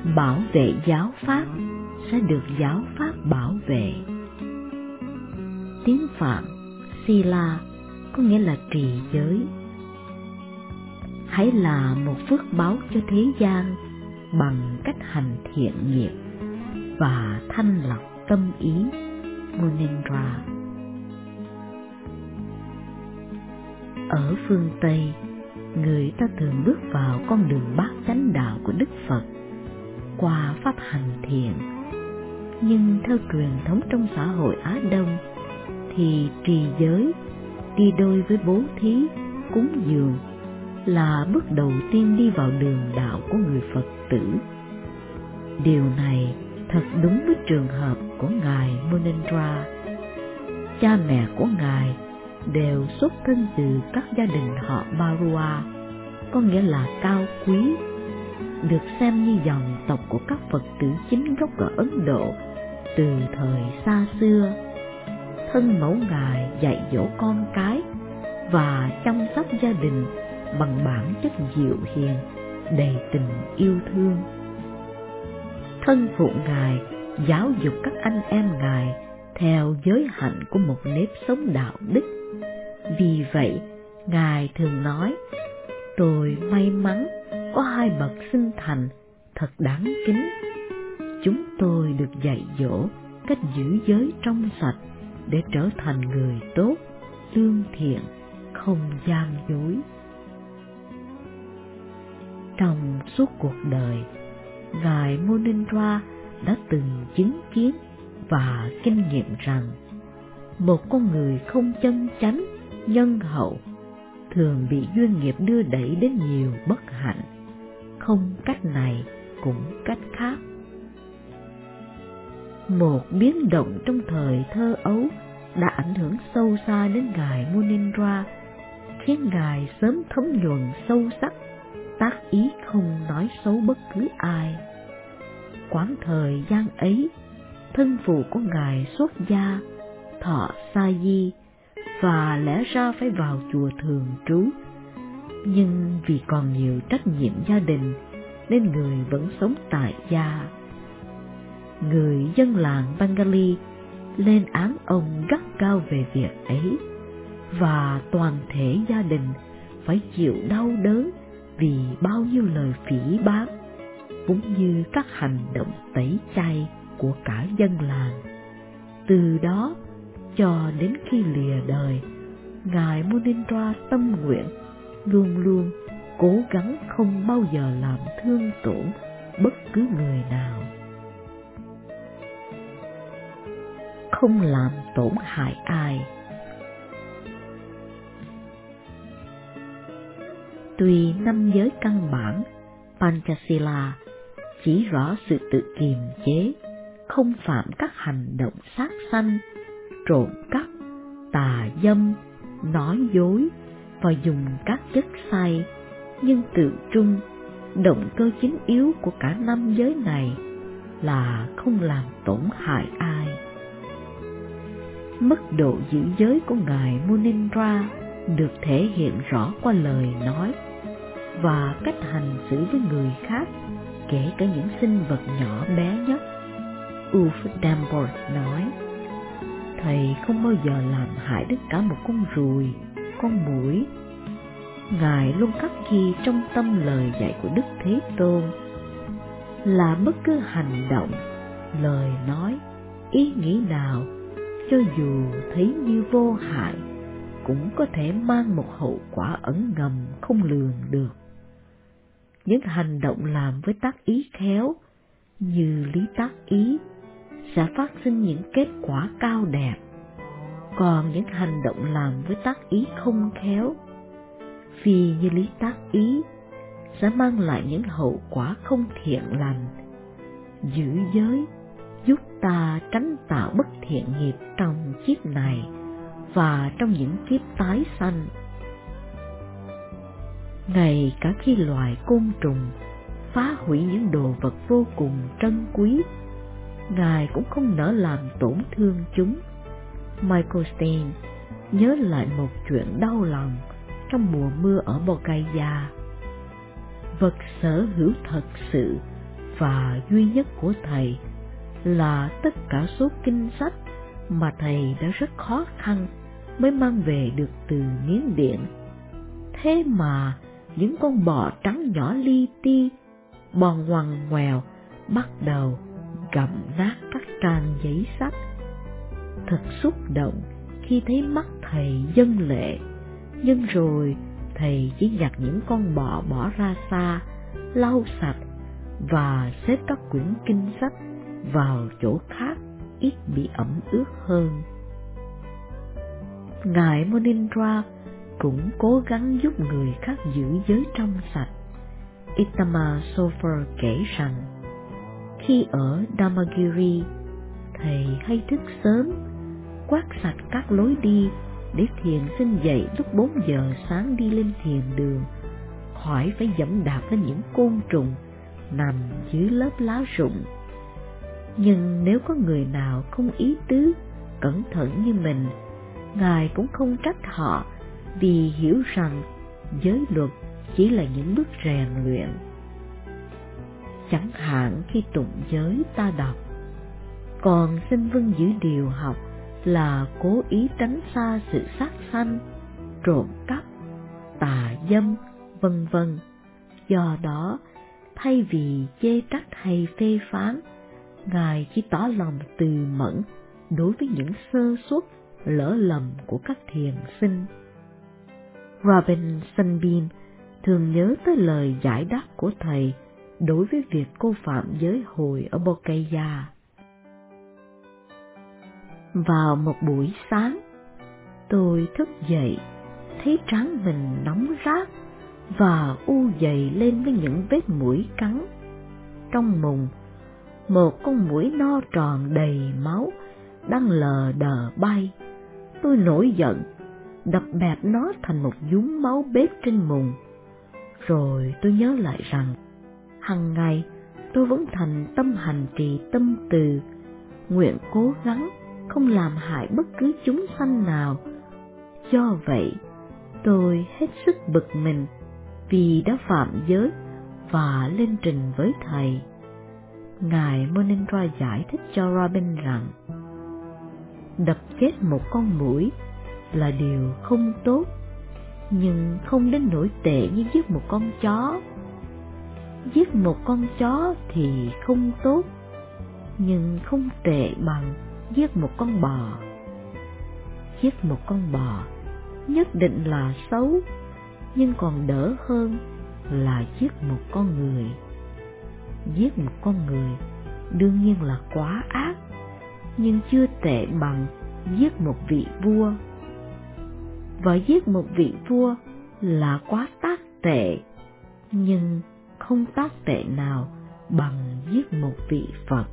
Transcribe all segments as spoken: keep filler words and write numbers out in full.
bảo vệ giáo pháp sẽ được giáo pháp bảo vệ. Tiếng Phạn Sila có nghĩa là trì giới. Hãy là một phước báo cho thế gian bằng cách hành thiện nghiệp và thanh lọc tâm ý. Munindra. Ở phương Tây, người ta thường bước vào con đường bát chánh đạo của Đức Phật qua pháp hành thiện. Nhưng theo truyền thống trong xã hội Á Đông thì trì giới đi đôi với bố thí, cúng dường là bước đầu tiên đi vào đường đạo của người Phật tử. Điều này thật đúng với trường hợp của Ngài Munindra. Cha mẹ của Ngài đều xuất thân từ các gia đình họ Barua, có nghĩa là cao quý, được xem như dòng tộc của các Phật tử chính gốc ở Ấn Độ từ thời xa xưa. Thân mẫu Ngài dạy dỗ con cái và chăm sóc gia đình bằng bản chất dịu hiền, đầy tình yêu thương. Thân phụ Ngài giáo dục các anh em Ngài theo giới hạnh của một nếp sống đạo đức. Vì vậy, Ngài thường nói, tôi may mắn có hai bậc sinh thành thật đáng kính. Chúng tôi được dạy dỗ cách giữ giới trong sạch để trở thành người tốt, lương thiện, không gian dối. Trong suốt cuộc đời, Ngài Munindra đã từng chứng kiến và kinh nghiệm rằng một con người không chân chánh, nhân hậu thường bị duyên nghiệp đưa đẩy đến nhiều bất hạnh, không cách này cũng cách khác. Một biến động trong thời thơ ấu đã ảnh hưởng sâu xa đến Ngài Munindra, khiến Ngài sớm thấm nhuần sâu sắc tác ý không nói xấu bất cứ ai. Quãng thời gian ấy, thân phụ của Ngài xuất gia, thọ sa di và lẽ ra phải vào chùa thường trú. Nhưng vì còn nhiều trách nhiệm gia đình nên người vẫn sống tại gia. Người dân làng Bengali lên án ông gắt gao về việc ấy, và toàn thể gia đình phải chịu đau đớn vì bao nhiêu lời phỉ báng, cũng như các hành động tẩy chay của cả dân làng. Từ đó cho đến khi lìa đời, Ngài Munindra tâm nguyện luôn luôn cố gắng không bao giờ làm thương tổn bất cứ người nào, không làm tổn hại ai. Tuy năm giới căn bản Panchasila chỉ rõ sự tự kiềm chế, không phạm các hành động sát sanh, trộm cắp, tà dâm, nói dối và dùng các chất say, nhưng tự trung động cơ chính yếu của cả năm giới này là không làm tổn hại ai. Mức độ giữ giới của Ngài Munindra được thể hiện rõ qua lời nói và cách hành xử với người khác, kể cả những sinh vật nhỏ bé nhất. Ufdambort nói, Thầy không bao giờ làm hại đến cả một con ruồi, con muỗi. Ngài luôn khắc ghi trong tâm lời dạy của Đức Thế Tôn là bất cứ hành động, lời nói, ý nghĩ nào, cho dù thấy như vô hại, cũng có thể mang một hậu quả ẩn ngầm không lường được. Những hành động làm với tác ý khéo, như lý tác ý, sẽ phát sinh những kết quả cao đẹp. Còn những hành động làm với tác ý không khéo, vì như lý tác ý, sẽ mang lại những hậu quả không thiện lành. Giữ giới giúp ta tránh tạo bất thiện nghiệp trong kiếp này và trong những kiếp tái sanh. Ngay cả khi loài côn trùng phá hủy những đồ vật vô cùng trân quý, Ngài cũng không nỡ làm tổn thương chúng. Michael Stein nhớ lại một chuyện đau lòng trong mùa mưa ở Bodh Gaya. Vật sở hữu thật sự và duy nhất của Thầy là tất cả số kinh sách mà Thầy đã rất khó khăn mới mang về được từ Miến Điện. Thế mà những con bọ trắng nhỏ li ti, bò ngoằn ngoèo bắt đầu gặm nát các trang giấy sách. Thật xúc động khi thấy mắt Thầy dâng lệ, nhưng rồi Thầy chỉ nhặt những con bọ bỏ ra xa, lau sạch và xếp các quyển kinh sách vào chỗ khác ít bị ẩm ướt hơn. Ngài Monindra cũng cố gắng giúp người khác giữ giới trong sạch. Ittama Sofer kể rằng, khi ở Dhammagiri, Thầy hay thức sớm, quét sạch các lối đi để thiền sinh dậy lúc bốn giờ sáng đi lên thiền đường, khỏi phải dẫm đạp lên những côn trùng nằm dưới lớp lá rụng. Nhưng nếu có người nào không ý tứ, cẩn thận như mình, Ngài cũng không trách họ, vì hiểu rằng giới luật chỉ là những bước rèn luyện. Chẳng hạn khi tụng giới ta đọc, còn xin vâng giữ điều học là cố ý tránh xa sự sát sanh, trộm cắp, tà dâm, vân vân. Do đó, thay vì chê trách hay phê phán, Ngài chỉ tỏ lòng từ mẫn đối với những sơ suất, lỡ lầm của các thiền sinh. Robin Sunbeam thường nhớ tới lời giải đáp của Thầy đối với việc cô phạm giới hồi ở Bodh-gaya. Vào một buổi sáng, tôi thức dậy, thấy trán mình nóng rát và u dày lên với những vết mũi cắn. Trong mùng, một con muỗi no tròn đầy máu đang lờ đờ bay. Tôi nổi giận, đập bẹp nó thành một dúng máu bết trên mùng. Rồi tôi nhớ lại rằng, hằng ngày tôi vẫn thành tâm hành trì tâm từ, nguyện cố gắng không làm hại bất cứ chúng sanh nào. Do vậy, tôi hết sức bực mình vì đã phạm giới và lên trình với Thầy. Ngài Monindra giải thích cho Robin rằng, đập chết một con muỗi là điều không tốt, nhưng không đến nỗi tệ như giết một con chó. Giết một con chó thì không tốt, nhưng không tệ bằng giết một con bò. Giết một con bò nhất định là xấu, nhưng còn đỡ hơn là giết một con người. Giết một con người đương nhiên là quá ác, nhưng chưa tệ bằng giết một vị vua. Và giết một vị vua là quá tác tệ, nhưng không tác tệ nào bằng giết một vị Phật.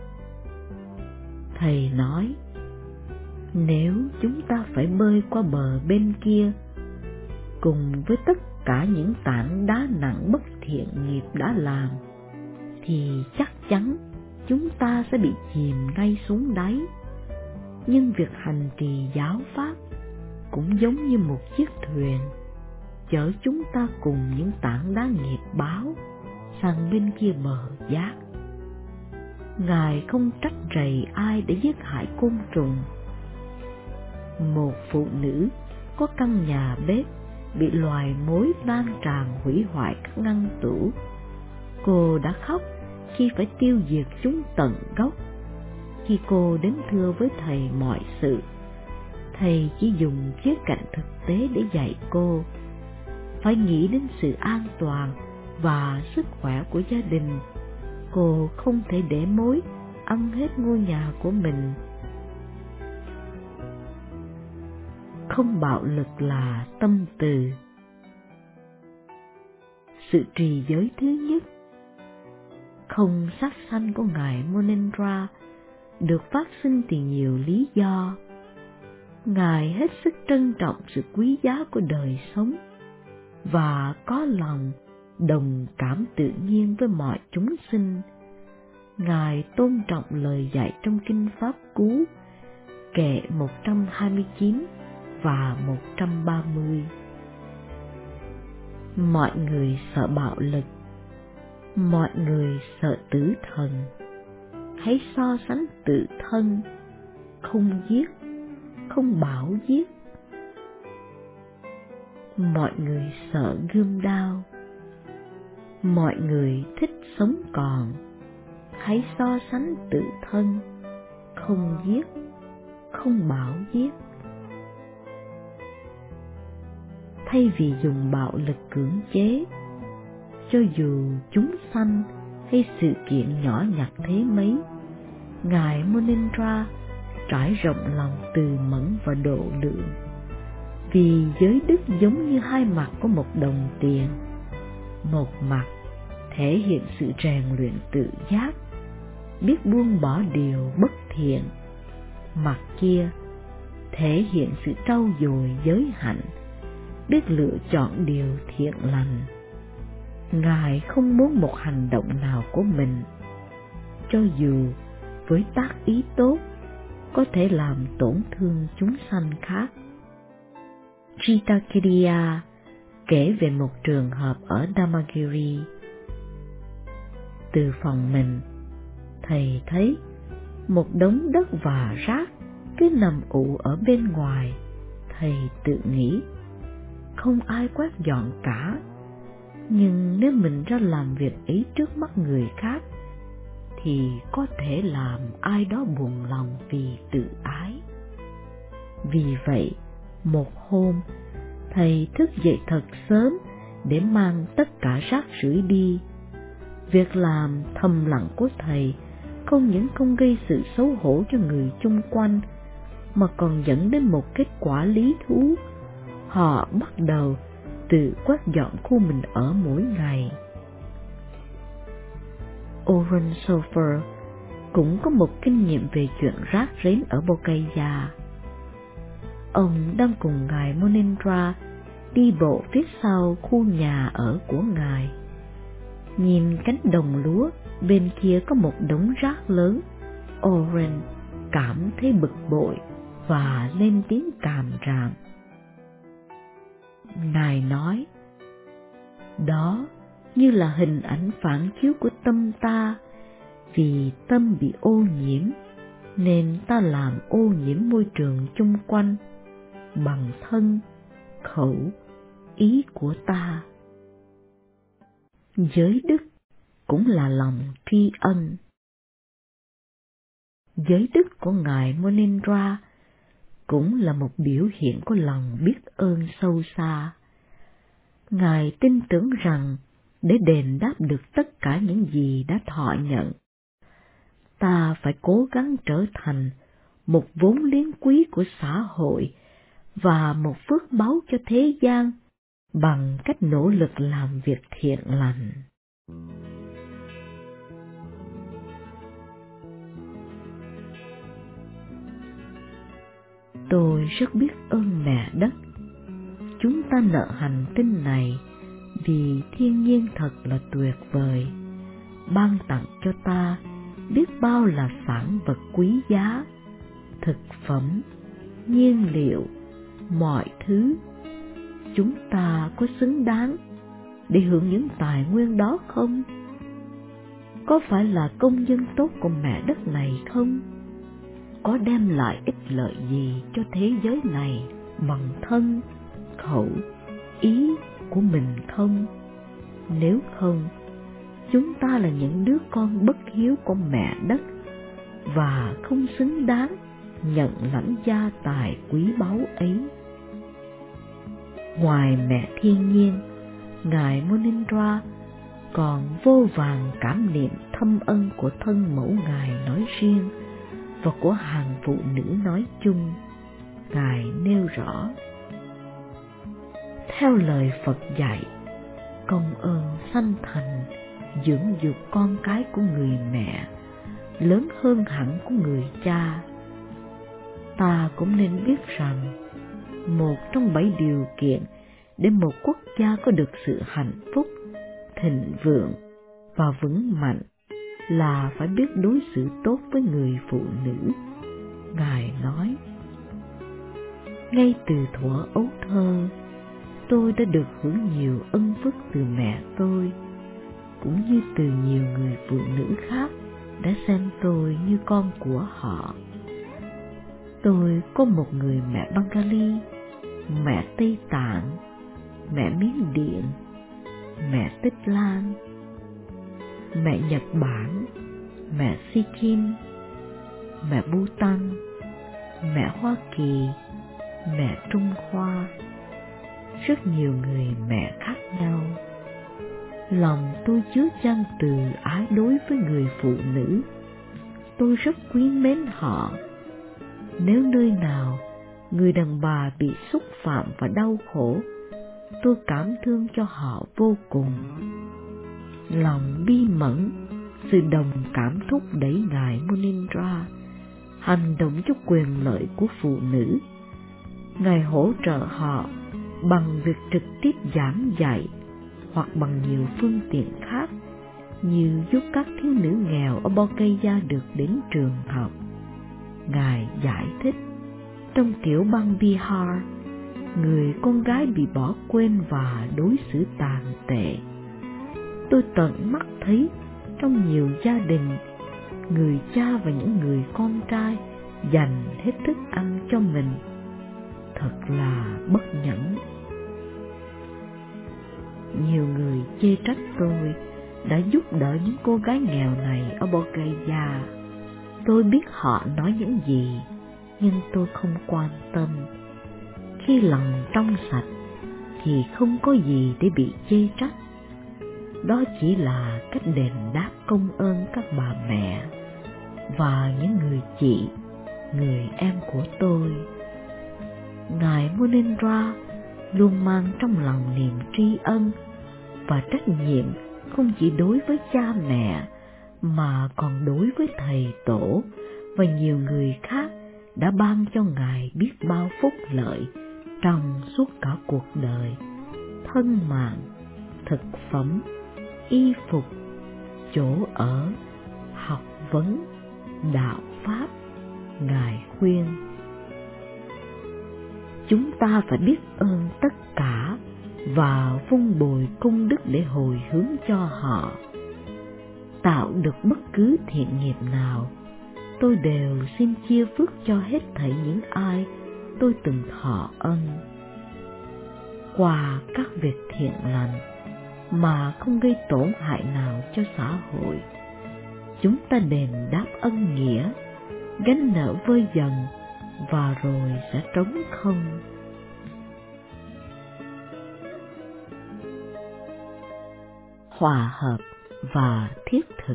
Thầy nói, nếu chúng ta phải bơi qua bờ bên kia, cùng với tất cả những tảng đá nặng bất thiện nghiệp đã làm, thì chắc chắn chúng ta sẽ bị chìm ngay xuống đáy. Nhưng việc hành trì giáo pháp cũng giống như một chiếc thuyền, chở chúng ta cùng những tảng đá nghiệp báo sang bên kia bờ giác. Ngài không trách rầy ai để giết hại côn trùng. Một phụ nữ có căn nhà bếp bị loài mối lan tràn hủy hoại các ngăn tủ. Cô đã khóc khi phải tiêu diệt chúng tận gốc. Khi cô đến thưa với Thầy mọi sự, Thầy chỉ dùng khía cạnh thực tế để dạy cô. Phải nghĩ đến sự an toàn và sức khỏe của gia đình. Cô không thể để mối ăn hết ngôi nhà của mình. Không bạo lực là tâm từ. Sự trì giới thứ nhất, không sát sanh của Ngài Monindra được phát sinh từ nhiều lý do. Ngài hết sức trân trọng sự quý giá của đời sống và có lòng đồng cảm tự nhiên với mọi chúng sinh. Ngài tôn trọng lời dạy trong Kinh Pháp Cú, kệ một trăm hai mươi chín và một trăm ba mươi. Mọi người sợ bạo lực. Mọi người sợ tử thần, hãy so sánh tự thân, không giết, không bảo giết. Mọi người sợ gươm đao, mọi người thích sống còn, hãy so sánh tự thân, không giết, không bảo giết. Thay vì dùng bạo lực cưỡng chế, cho dù chúng sanh hay sự kiện nhỏ nhặt thế mấy, Ngài Monindra trải rộng lòng từ mẫn và độ lượng. Vì giới đức giống như hai mặt của một đồng tiền, một mặt thể hiện sự rèn luyện tự giác, biết buông bỏ điều bất thiện, mặt kia thể hiện sự trau dồi giới hạnh, biết lựa chọn điều thiện lành. Ngài không muốn một hành động nào của mình, cho dù với tác ý tốt, có thể làm tổn thương chúng sanh khác. Chitakiriya kể về một trường hợp ở Dhammagiri. Từ phòng mình, thầy thấy một đống đất và rác cứ nằm ụ ở bên ngoài. Thầy tự nghĩ, không ai quét dọn cả, nhưng nếu mình ra làm việc ấy trước mắt người khác, thì có thể làm ai đó buồn lòng vì tự ái. Vì vậy, một hôm, thầy thức dậy thật sớm để mang tất cả rác rưởi đi. Việc làm thầm lặng của thầy không những không gây sự xấu hổ cho người chung quanh, mà còn dẫn đến một kết quả lý thú. Họ bắt đầu tự quét dọn khu mình ở mỗi ngày. Oren Sofer cũng có một kinh nghiệm về chuyện rác rến ở Bodhgaya. Ông đang cùng Ngài Monindra đi bộ phía sau khu nhà ở của Ngài. Nhìn cánh đồng lúa, bên kia có một đống rác lớn. Oren cảm thấy bực bội và lên tiếng càm ràm. Ngài nói, đó như là hình ảnh phản chiếu của tâm ta, vì tâm bị ô nhiễm, nên ta làm ô nhiễm môi trường chung quanh bằng thân, khẩu, ý của ta. Giới đức cũng là lòng tri ân. Giới đức của Ngài Monindra cũng là một biểu hiện của lòng biết ơn sâu xa. Ngài tin tưởng rằng để đền đáp được tất cả những gì đã thọ nhận, ta phải cố gắng trở thành một vốn liếng quý của xã hội và một phước báu cho thế gian bằng cách nỗ lực làm việc thiện lành. Tôi rất biết ơn mẹ đất. Chúng ta nợ hành tinh này vì thiên nhiên thật là tuyệt vời, ban tặng cho ta biết bao là sản vật quý giá, thực phẩm, nhiên liệu, mọi thứ. Chúng ta có xứng đáng để hưởng những tài nguyên đó không? Có phải là công dân tốt của mẹ đất này không? Có đem lại ích lợi gì cho thế giới này bằng thân, khẩu, ý của mình không? Nếu không, chúng ta là những đứa con bất hiếu của mẹ đất và không xứng đáng nhận lãnh gia tài quý báu ấy. Ngoài mẹ thiên nhiên, Ngài Monindra còn vô vàn cảm niệm thâm ân của thân mẫu Ngài nói riêng và của hàng phụ nữ nói chung. Ngài nêu rõ, theo lời Phật dạy, công ơn sanh thành dưỡng dục con cái của người mẹ lớn hơn hẳn của người cha. Ta cũng nên biết rằng một trong bảy điều kiện để một quốc gia có được sự hạnh phúc, thịnh vượng và vững mạnh là phải biết đối xử tốt với người phụ nữ. Ngài nói, ngay từ thuở ấu thơ, tôi đã được hưởng nhiều ân phước từ mẹ tôi. cũng như từ nhiều người phụ nữ khác đã xem tôi như con của họ. Tôi có một người mẹ Bengali, mẹ Tây Tạng, mẹ Miến Điện, mẹ Tích Lan, mẹ Nhật Bản, mẹ Sikkim, mẹ Bhutan, mẹ Hoa Kỳ, mẹ Trung Hoa, rất nhiều người mẹ khác nhau. Lòng tôi chứa chan từ ái đối với người phụ nữ. Tôi rất quý mến họ. Nếu nơi nào người đàn bà bị xúc phạm và đau khổ, tôi cảm thương cho họ vô cùng. Lòng bi mẫn, sự đồng cảm thúc đẩy ngài Munindra hành động cho quyền lợi của phụ nữ. Ngài hỗ trợ họ bằng việc trực tiếp giảng dạy hoặc bằng nhiều phương tiện khác, như giúp các thiếu nữ nghèo ở Bodh được đến trường học. Ngài giải thích, trong tiểu bang Bihar, người con gái bị bỏ quên và đối xử tàn tệ. Tôi tận mắt thấy trong nhiều gia đình, người cha và những người con trai dành hết thức ăn cho mình. Thật là bất nhẫn. Nhiều người chê trách tôi đã giúp đỡ những cô gái nghèo này ở Bodh Gaya. Tôi biết họ nói những gì, nhưng tôi không quan tâm. Khi lòng trong sạch thì không có gì để bị chê trách. Đó chỉ là cách đền đáp công ơn các bà mẹ và những người chị, người em của tôi. Ngài Munindra luôn mang trong lòng niềm tri ân và trách nhiệm không chỉ đối với cha mẹ mà còn đối với thầy tổ và nhiều người khác đã ban cho Ngài biết bao phúc lợi trong suốt cả cuộc đời: thân mạng, thực phẩm, y phục, chỗ ở, học vấn, đạo pháp. Ngài khuyên chúng ta phải biết ơn tất cả và vun bồi công đức để hồi hướng cho họ. Tạo được bất cứ thiện nghiệp nào, tôi đều xin chia phước cho hết thảy những ai tôi từng thọ ân. Qua các việc thiện lành mà không gây tổn hại nào cho xã hội, chúng ta đền đáp ân nghĩa, gánh nợ vơi dần và rồi sẽ trống không. Hòa hợp và thiết thực.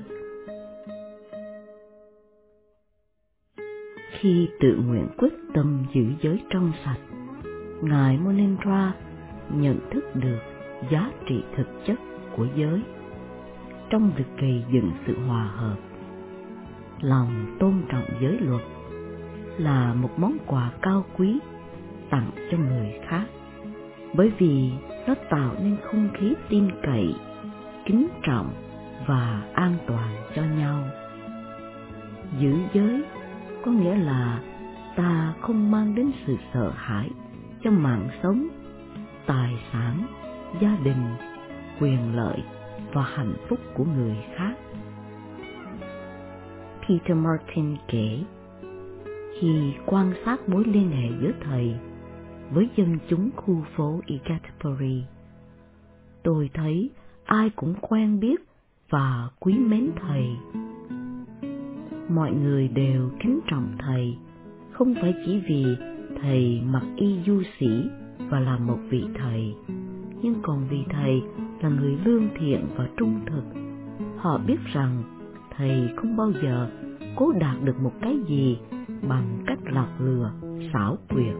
Khi tự nguyện quyết tâm giữ giới trong sạch, Ngài Munindra nhận thức được giá trị thực chất của giới trong việc gây dựng sự hòa hợp. Lòng tôn trọng giới luật là một món quà cao quý tặng cho người khác, bởi vì nó tạo nên không khí tin cậy, kính trọng và an toàn cho nhau. Giữ giới có nghĩa là ta không mang đến sự sợ hãi cho mạng sống, tài sản, gia đình, quyền lợi và hạnh phúc của người khác. Peter Martin kể, khi quan sát mối liên hệ giữa thầy với dân chúng khu phố Igatpuri, tôi thấy ai cũng quen biết và quý mến thầy. Mọi người đều kính trọng thầy, không phải chỉ vì thầy mặc y du sĩ và là một vị thầy, nhưng còn vì thầy là người lương thiện và trung thực. Họ biết rằng thầy không bao giờ cố đạt được một cái gì bằng cách lọc lừa, xảo quyệt.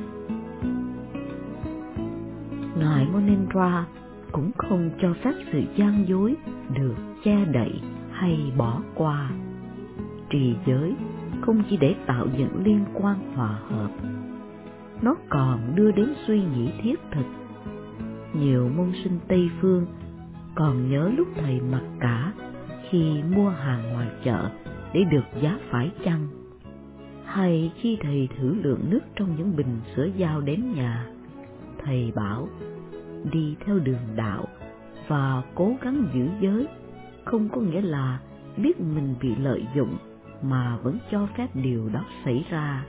Ngài Munindra cũng không cho phép sự gian dối được che đậy hay bỏ qua. Trì giới không chỉ để tạo dựng liên quan hòa hợp, nó còn đưa đến suy nghĩ thiết thực. Nhiều môn sinh Tây Phương còn nhớ lúc thầy mặc cả khi mua hàng ngoài chợ để được giá phải chăng, hay khi thầy thử lượng nước trong những bình sữa dao đến nhà. Thầy bảo đi theo đường đạo và cố gắng giữ giới không có nghĩa là biết mình bị lợi dụng mà vẫn cho phép điều đó xảy ra.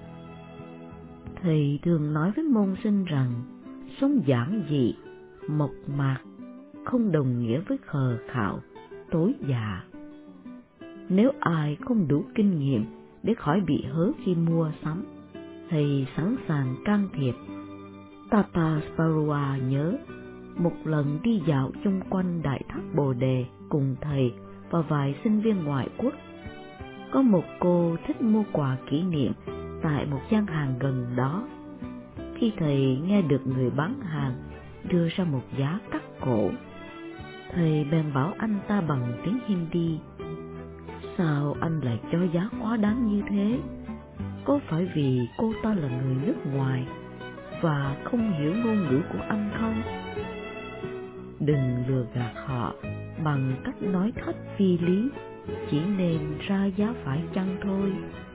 Thầy thường nói với môn sinh rằng sống giản dị, mộc mạc không đồng nghĩa với khờ khạo, tối dạ. Nếu ai không đủ kinh nghiệm để khỏi bị hớ khi mua sắm, thầy sẵn sàng can thiệp. Tata Sparua nhớ một lần đi dạo chung quanh Đại Tháp Bồ Đề cùng thầy và vài sinh viên ngoại quốc. Có một cô thích mua quà kỷ niệm tại một gian hàng gần đó. Khi thầy nghe được người bán hàng đưa ra một giá cắt cổ, thầy bèn bảo anh ta bằng tiếng Hindi: sao anh lại cho giá quá đáng như thế? Có phải vì cô ta là người nước ngoài và không hiểu ngôn ngữ của anh không? Đừng lừa gạt họ bằng cách nói thách phi lý, chỉ nên ra giá phải chăng thôi.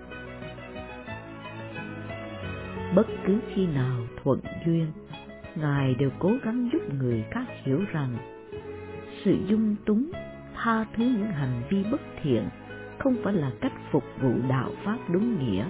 Bất cứ khi nào thuận duyên, Ngài đều cố gắng giúp người khác hiểu rằng sự dung túng, tha thứ những hành vi bất thiện không phải là cách phục vụ đạo pháp đúng nghĩa.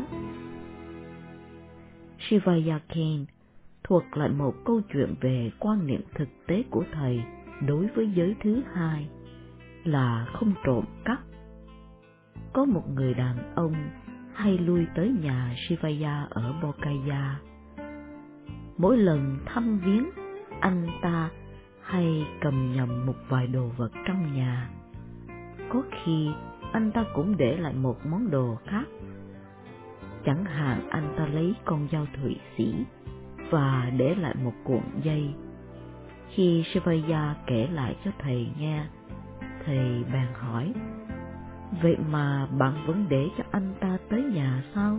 Shivayaken thuật lại một câu chuyện về quan niệm thực tế của thầy đối với giới thứ hai là không trộm cắp. Có một người đàn ông hay lui tới nhà Shivaya ở Bodhgaya. Mỗi lần thăm viếng, anh ta hay cầm nhầm một vài đồ vật trong nhà. Có khi anh ta cũng để lại một món đồ khác. Chẳng hạn anh ta lấy con dao Thụy Sĩ và để lại một cuộn dây. Khi Shivaya kể lại cho thầy nghe, thầy bèn hỏi: vậy mà bạn vẫn để cho anh ta tới nhà sao?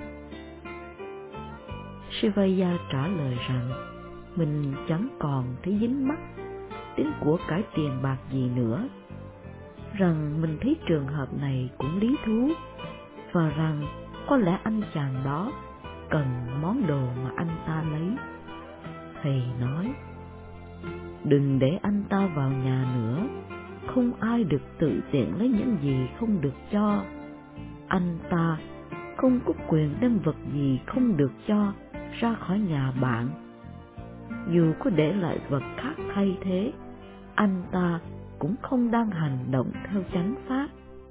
Shivaya trả lời rằng mình chẳng còn thấy dính mắc đến của cải tiền bạc gì nữa, rằng mình thấy trường hợp này cũng lý thú, và rằng có lẽ anh chàng đó cần món đồ mà anh ta lấy. Thầy nói: đừng để anh ta vào nhà nữa, không ai được tự tiện lấy những gì không được cho. Anh ta không có quyền đem vật gì không được cho ra khỏi nhà bạn. Dù có để lại vật khác thay thế, anh ta cũng không đang hành động theo chánh pháp.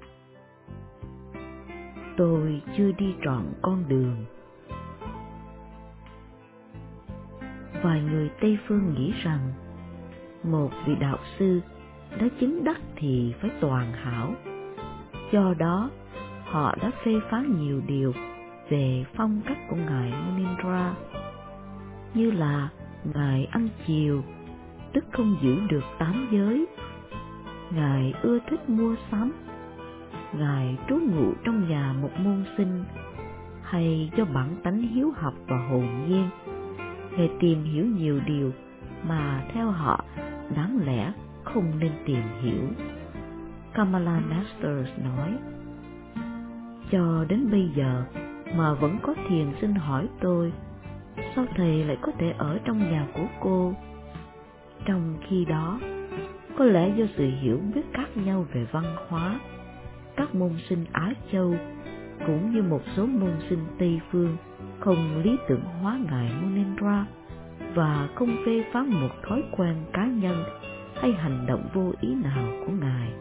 Tôi chưa đi trọn con đường. Vài người Tây phương nghĩ rằng một vị đạo sư đã chứng đắc thì phải toàn hảo. Do đó, họ đã phê phán nhiều điều về phong cách của Ngài Munindra, như là Ngài ăn chiều, tức không giữ được tám giới, Ngài ưa thích mua sắm, Ngài trú ngụ trong nhà một môn sinh, hay do bản tánh hiếu học và hồn nhiên, Ngài tìm hiểu nhiều điều mà theo họ đáng lẽ không nên tìm hiểu. Kamala Masters nói: cho đến bây giờ mà vẫn có thiền sinh hỏi tôi, sao thầy lại có thể ở trong nhà của cô? Trong khi đó, có lẽ do sự hiểu biết khác nhau về văn hóa, các môn sinh Á Châu cũng như một số môn sinh Tây Phương không lý tưởng hóa Ngài Munindra và không phê phán một thói quen cá nhân hay hành động vô ý nào của Ngài.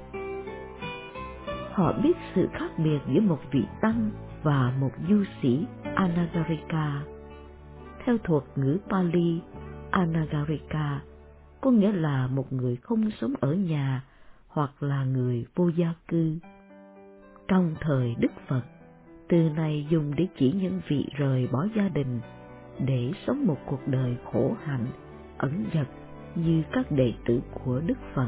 Họ biết sự khác biệt giữa một vị tăng và một du sĩ Anagarika. Theo thuật ngữ Pali, Anagarika có nghĩa là một người không sống ở nhà hoặc là người vô gia cư. Trong thời Đức Phật, từ này dùng để chỉ những vị rời bỏ gia đình để sống một cuộc đời khổ hạnh, ẩn dật như các đệ tử của Đức Phật.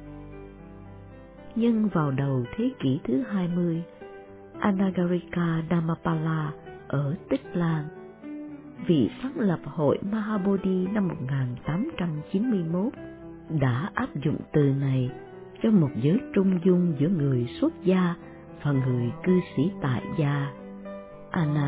Nhưng vào đầu thế kỷ thứ hai mươi, Anagarika Dhammapala ở Tích Lan, vị sáng lập hội Mahabodhi năm một nghìn tám trăm chín mươi mốt, đã áp dụng từ này cho một giới trung dung giữa người xuất gia và người cư sĩ tại gia.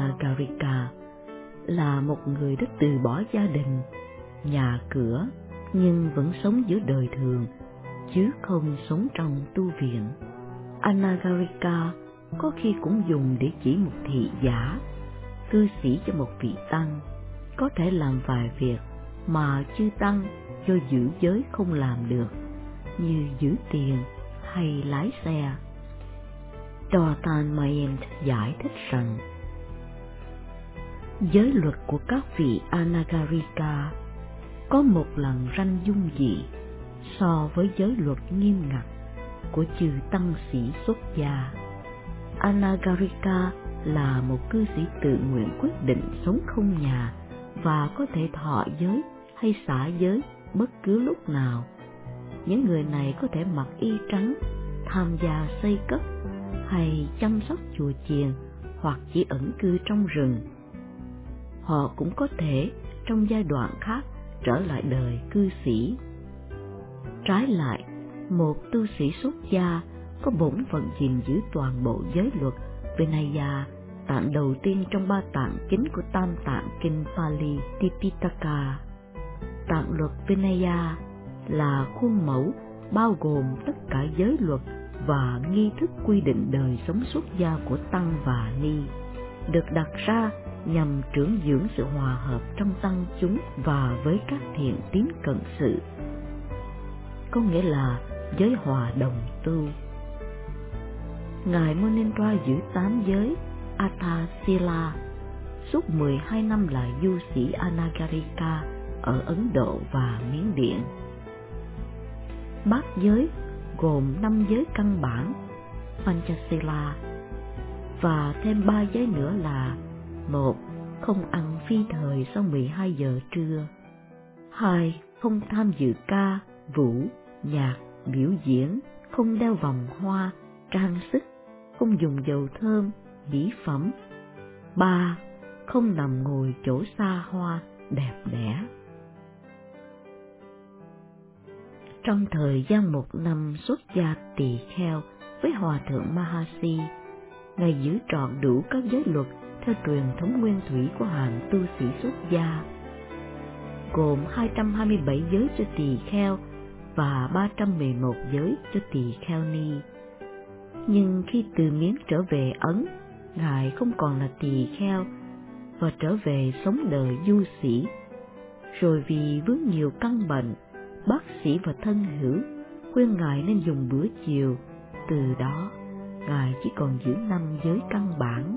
Anagarika là một người đã từ bỏ gia đình, nhà cửa, nhưng vẫn sống giữa đời thường, chứ không sống trong tu viện. Anagarika có khi cũng dùng để chỉ một thị giả, cư sĩ cho một vị tăng, có thể làm vài việc mà chư tăng do giữ giới không làm được, như giữ tiền hay lái xe. Dortan Mayent giải thích rằng giới luật của các vị Anagarika có một lần ranh dung dị so với giới luật nghiêm ngặt của chư tăng sĩ xuất gia. Anagarika là một cư sĩ tự nguyện quyết định sống không nhà và có thể thọ giới hay xả giới bất cứ lúc nào. Những người này có thể mặc y trắng, tham gia xây cất hay chăm sóc chùa chiền, hoặc chỉ ẩn cư trong rừng. Họ cũng có thể trong giai đoạn khác trở lại đời cư sĩ. Trái lại, một tu sĩ xuất gia có bổn phận gìn giữ toàn bộ giới luật Vinaya, tạng đầu tiên trong ba tạng chính của Tam Tạng Kinh Pali Tipitaka. Tạng luật Vinaya là khuôn mẫu bao gồm tất cả giới luật và nghi thức quy định đời sống xuất gia của tăng và ni, được đặt ra nhằm trưởng dưỡng sự hòa hợp trong tăng chúng và với các thiện tín cận sự, có nghĩa là giới hòa đồng tu. Ngài Monendra giữ tám giới Athasila, suốt mười hai năm là du sĩ Anagarika ở Ấn Độ và Miến Điện. Bát giới gồm năm giới căn bản Panchasila và thêm ba giới nữa là: một, không ăn phi thời sau mười hai giờ trưa; hai, không tham dự ca, vũ, nhạc, biểu diễn; không đeo vòng hoa, trang sức; không dùng dầu thơm, mỹ phẩm; ba, không nằm ngồi chỗ xa hoa, đẹp đẽ. Trong thời gian một năm xuất gia tỳ kheo với Hòa thượng Mahasi, Ngài giữ trọn đủ các giới luật theo truyền thống nguyên thủy của hàng tu sĩ xuất gia, gồm hai trăm hai mươi bảy giới cho tỳ kheo và ba trăm mười một giới cho tỳ kheo ni. Nhưng khi từ Miến trở về Ấn, Ngài không còn là tỳ kheo và trở về sống đời du sĩ. Rồi vì vướng nhiều căn bệnh, bác sĩ và thân hữu khuyên Ngài nên dùng bữa chiều. Từ đó, Ngài chỉ còn giữ năm giới căn bản.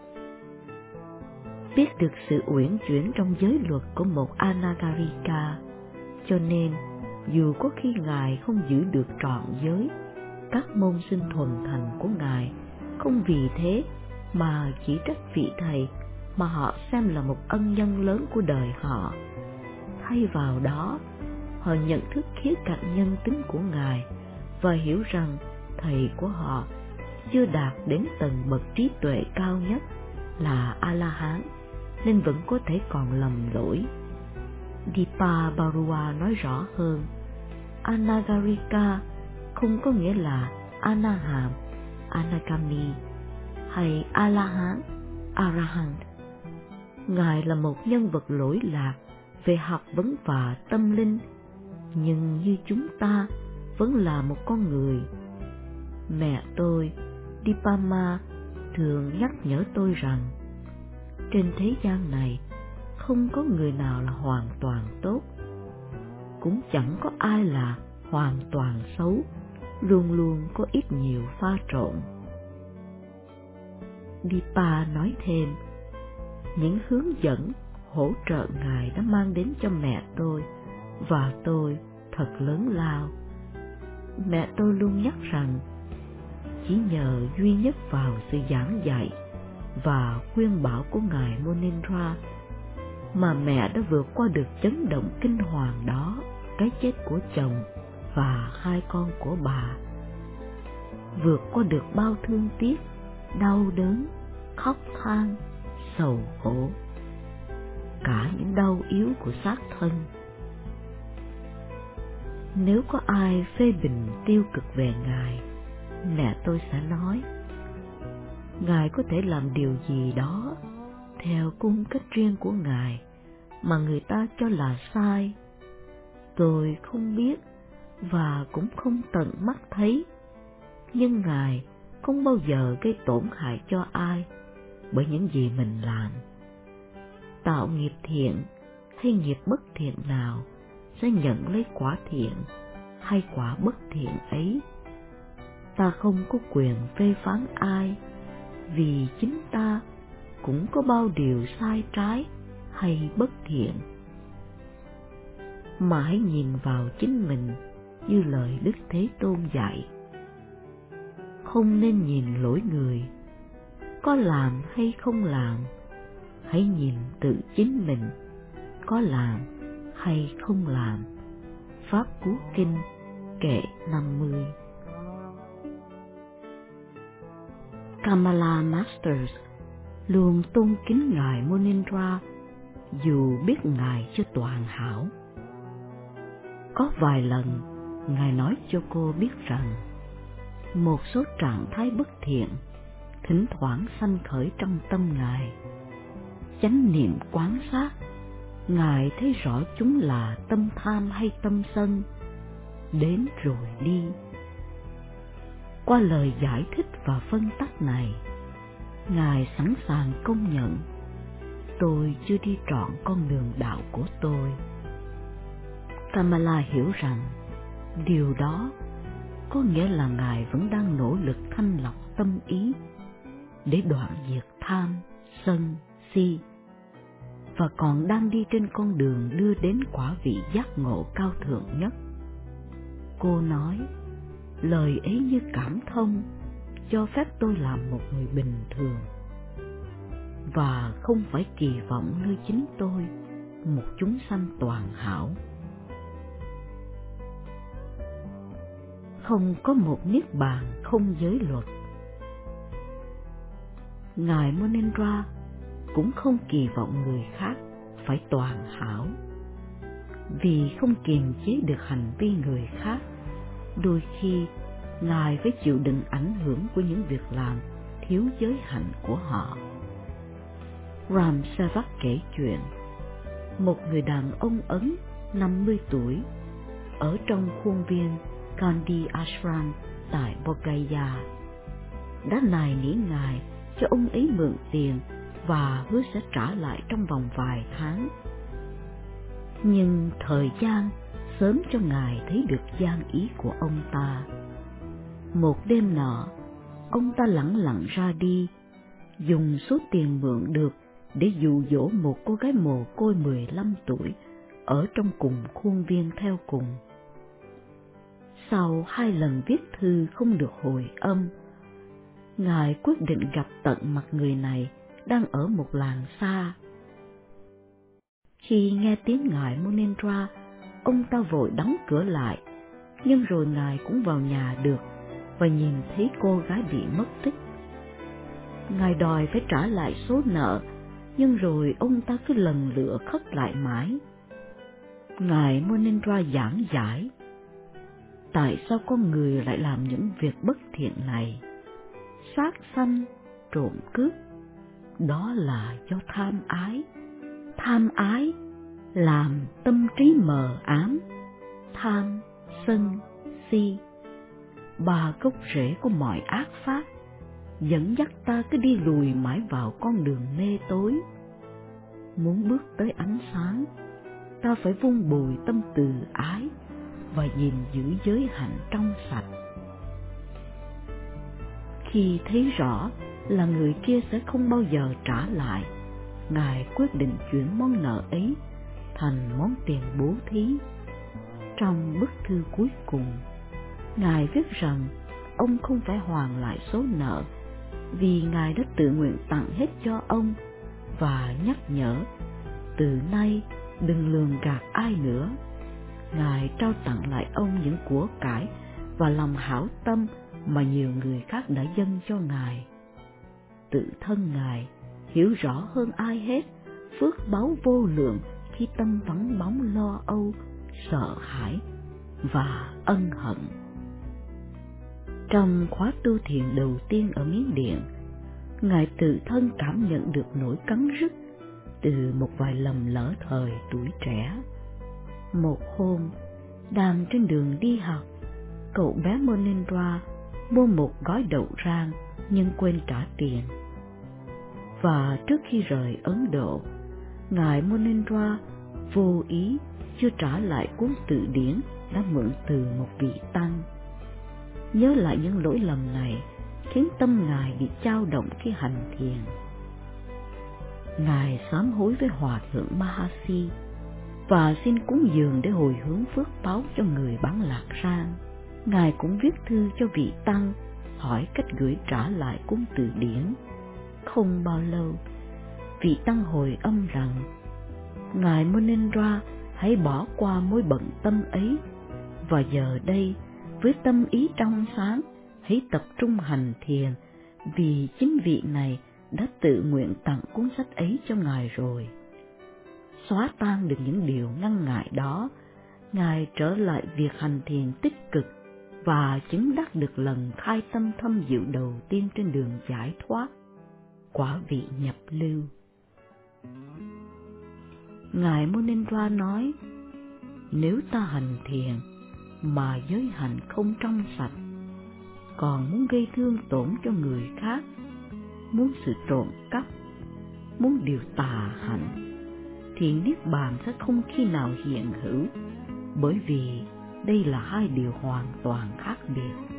Biết được sự uyển chuyển trong giới luật của một Anagarika, cho nên dù có khi Ngài không giữ được trọn giới, các môn sinh thuần thành của Ngài không vì thế mà chỉ trách vị thầy mà họ xem là một ân nhân lớn của đời họ. Thay vào đó, họ nhận thức khía cạnh nhân tính của Ngài và hiểu rằng thầy của họ chưa đạt đến tầng bậc trí tuệ cao nhất là A-la-hán, nên vẫn có thể còn lầm lỗi. Dipa Barua nói rõ hơn, Anagarika không có nghĩa là Anaham, Anagami hay A-la-hán, Arahant. Ngài là một nhân vật lỗi lạc về học vấn và tâm linh, nhưng như chúng ta vẫn là một con người. Mẹ tôi, Dipama, thường nhắc nhở tôi rằng trên thế gian này không có người nào là hoàn toàn tốt, cũng chẳng có ai là hoàn toàn xấu, luôn luôn có ít nhiều pha trộn. Dipa nói thêm, những hướng dẫn, hỗ trợ Ngài đã mang đến cho mẹ tôi và tôi thật lớn lao. Mẹ tôi luôn nhắc rằng chỉ nhờ duy nhất vào sự giảng dạy và khuyên bảo của Ngài Monendra mà mẹ đã vượt qua được chấn động kinh hoàng đó, cái chết của chồng và hai con của bà, vượt qua được bao thương tiếc, đau đớn, khóc than, sầu khổ, cả những đau yếu của xác thân. Nếu có ai phê bình tiêu cực về Ngài, mẹ tôi sẽ nói, Ngài có thể làm điều gì đó theo cung cách riêng của Ngài mà người ta cho là sai. Tôi không biết và cũng không tận mắt thấy, nhưng Ngài không bao giờ gây tổn hại cho ai bởi những gì mình làm. Tạo nghiệp thiện hay nghiệp bất thiện nào sẽ nhận lấy quả thiện hay quả bất thiện ấy. Ta không có quyền phê phán ai, vì chính ta cũng có bao điều sai trái hay bất thiện. Mà hãy nhìn vào chính mình như lời Đức Thế Tôn dạy. Không nên nhìn lỗi người, có làm hay không làm, hãy nhìn tự chính mình, có làm hay không làm. Pháp Cú Kinh, kệ năm mươi. Kamala Masters luôn tôn kính Ngài Munindra dù biết Ngài chưa toàn hảo. Có vài lần Ngài nói cho cô biết rằng một số trạng thái bất thiện thỉnh thoảng sanh khởi trong tâm Ngài. Chánh niệm quán sát, Ngài thấy rõ chúng là tâm tham hay tâm sân, đến rồi đi. Qua lời giải thích và phân tách này, Ngài sẵn sàng công nhận tôi chưa đi trọn con đường đạo của tôi. Kamala hiểu rằng điều đó có nghĩa là Ngài vẫn đang nỗ lực thanh lọc tâm ý để đoạn diệt tham, sân, si, và còn đang đi trên con đường đưa đến quả vị giác ngộ cao thượng nhất. Cô nói, lời ấy như cảm thông, cho phép tôi làm một người bình thường, và không phải kỳ vọng nơi chính tôi một chúng sanh toàn hảo. Không có một niết bàn không giới luật. Ngài Munindra cũng không kỳ vọng người khác phải toàn hảo, vì không kiềm chế được hành vi người khác. Đôi khi Ngài phải chịu đựng ảnh hưởng của những việc làm thiếu giới hạnh của họ. Ram Sevak kể chuyện, một người đàn ông Ấn năm mươi tuổi ở trong khuôn viên Gandhi Ashram tại Bodh Gaya đã nài nỉ Ngài cho ông ấy mượn tiền và hứa sẽ trả lại trong vòng vài tháng. Nhưng thời gian sớm cho Ngài thấy được gian ý của ông ta. Một đêm nọ, ông ta lẳng lặng ra đi, dùng số tiền mượn được để dụ dỗ một cô gái mồ côi mười lăm tuổi ở trong cùng khuôn viên theo cùng. Sau hai lần viết thư không được hồi âm, Ngài quyết định gặp tận mặt người này đang ở một làng xa. Khi nghe tiếng Ngài Munindra, ông ta vội đóng cửa lại, nhưng rồi Ngài cũng vào nhà được và nhìn thấy cô gái bị mất tích. Ngài đòi phải trả lại số nợ, nhưng rồi ông ta cứ lần lựa khất lại mãi. Ngài Munindra giảng giải, tại sao con người lại làm những việc bất thiện này? Sát sanh, trộm cướp, đó là do tham ái. Tham ái làm tâm trí mờ ám, tham, sân, si, ba gốc rễ của mọi ác pháp, dẫn dắt ta cứ đi lùi mãi vào con đường mê tối. Muốn bước tới ánh sáng, ta phải vun bồi tâm từ ái và gìn giữ giới hạnh trong sạch. Khi thấy rõ là người kia sẽ không bao giờ trả lại, Ngài quyết định chuyển món nợ ấy thành món tiền bố thí. Trong bức thư cuối cùng, Ngài viết rằng ông không phải hoàn lại số nợ, vì Ngài đã tự nguyện tặng hết cho ông, và nhắc nhở từ nay đừng lường gạt ai nữa. Ngài trao tặng lại ông những của cải và lòng hảo tâm mà nhiều người khác đã dâng cho Ngài. Tự thân Ngài hiểu rõ hơn ai hết phước báu vô lượng khi tâm vắng bóng lo âu, sợ hãi và ân hận. Trong khóa tu thiền đầu tiên ở Miến Điện, Ngài tự thân cảm nhận được nỗi cắn rứt từ một vài lầm lỡ thời tuổi trẻ. Một hôm, Đang trên đường đi học, cậu bé Monendra mua một gói đậu rang nhưng quên trả tiền. Và trước khi rời Ấn Độ, ngài Monendra vô ý chưa trả lại cuốn từ điển đã mượn từ một vị tăng. Nhớ lại những lỗi lầm này khiến tâm ngài bị dao động khi hành thiền. Ngài sám hối với Hòa thượng Mahasi và xin cúng dường để hồi hướng phước báo cho người bán lạc rang. Ngài cũng viết thư cho vị tăng hỏi cách gửi trả lại cuốn từ điển. Không bao lâu, vị tăng hồi âm rằng ngài Monendra hãy bỏ qua mối bận tâm ấy, và giờ đây với tâm ý trong sáng hãy tập trung hành thiền, vì chính vị này đã tự nguyện tặng cuốn sách ấy cho ngài rồi. Xóa tan được những điều ngăn ngại đó, ngài trở lại việc hành thiền tích cực và chứng đắc được lần khai tâm thâm diệu đầu tiên trên đường giải thoát, quả vị nhập lưu. Ngài Monendra nói, nếu ta hành thiền mà giới hạnh không trong sạch, còn muốn gây thương tổn cho người khác, muốn sự trộm cắp, muốn điều tà hạnh, thì niết bàn sẽ không khi nào hiện hữu, bởi vì đây là hai điều hoàn toàn khác biệt.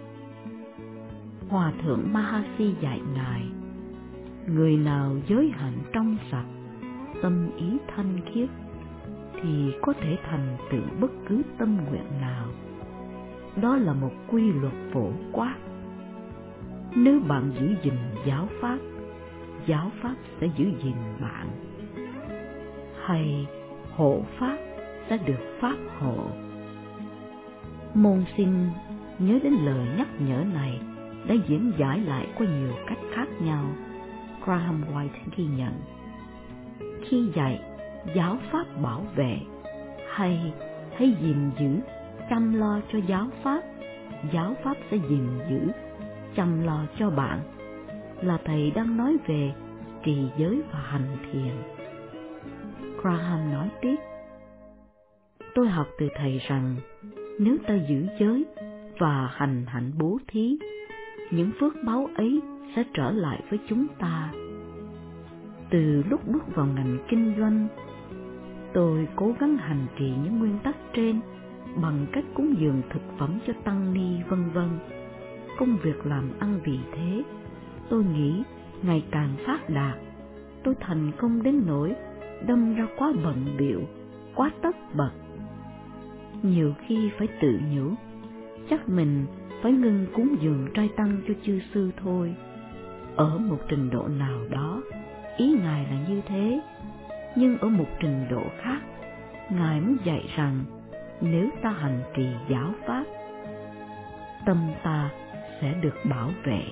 Hòa thượng Mahasi dạy ngài, người nào giới hạnh trong sạch, tâm ý thanh khiết, thì có thể thành tựu bất cứ tâm nguyện nào. Đó là một quy luật phổ quát. Nếu bạn giữ gìn giáo pháp, giáo pháp sẽ giữ gìn bạn. Hay hộ pháp sẽ được pháp hộ. Môn sinh nhớ đến lời nhắc nhở này đã diễn giải lại qua nhiều cách khác nhau. Graham White ghi nhận, khi dạy giáo pháp bảo vệ, hay hãy gìn giữ, chăm lo cho giáo pháp, giáo pháp sẽ gìn giữ, chăm lo cho bạn, là thầy đang nói về trì giới và hành thiền. Graham nói tiếp, tôi học từ thầy rằng nếu ta giữ giới và hành hạnh bố thí, những phước báu ấy sẽ trở lại với chúng ta. Từ lúc bước vào ngành kinh doanh, tôi cố gắng hành trì những nguyên tắc trên bằng cách cúng dường thực phẩm cho tăng ni vân vân. Công việc làm ăn vì thế, tôi nghĩ ngày càng phát đạt. Tôi thành công đến nỗi đâm ra quá bận bịu, quá tất bật. Nhiều khi phải tự nhủ, chắc mình phải ngưng cúng dường trai tăng cho chư sư thôi. Ở một trình độ nào đó, ý Ngài là như thế, nhưng ở một trình độ khác, Ngài muốn dạy rằng nếu ta hành trì giáo pháp, tâm ta sẽ được bảo vệ.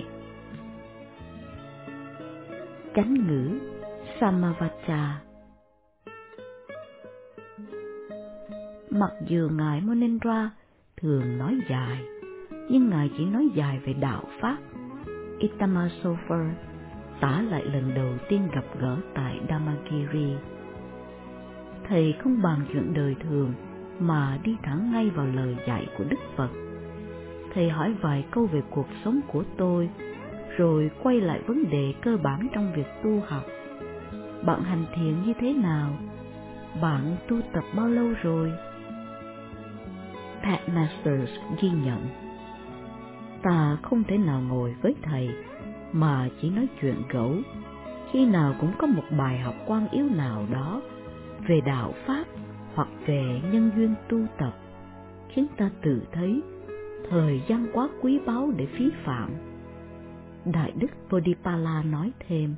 Chánh ngữ Samavacha. Mặc dù Ngài Monendra thường nói dài, nhưng Ngài chỉ nói dài về đạo pháp. Ittamasofer tả lại lần đầu tiên gặp gỡ tại Dhammagiri. Thầy không bàn chuyện đời thường mà đi thẳng ngay vào lời dạy của Đức Phật. Thầy hỏi vài câu về cuộc sống của tôi, rồi quay lại vấn đề cơ bản trong việc tu học. Bạn hành thiền như thế nào? Bạn tu tập bao lâu rồi? Pat Masters ghi nhận, ta không thể nào ngồi với thầy mà chỉ nói chuyện gẫu, khi nào cũng có một bài học quan yếu nào đó về đạo pháp hoặc về nhân duyên tu tập, khiến ta tự thấy thời gian quá quý báu để phí phạm. Đại đức Bodhipala nói thêm,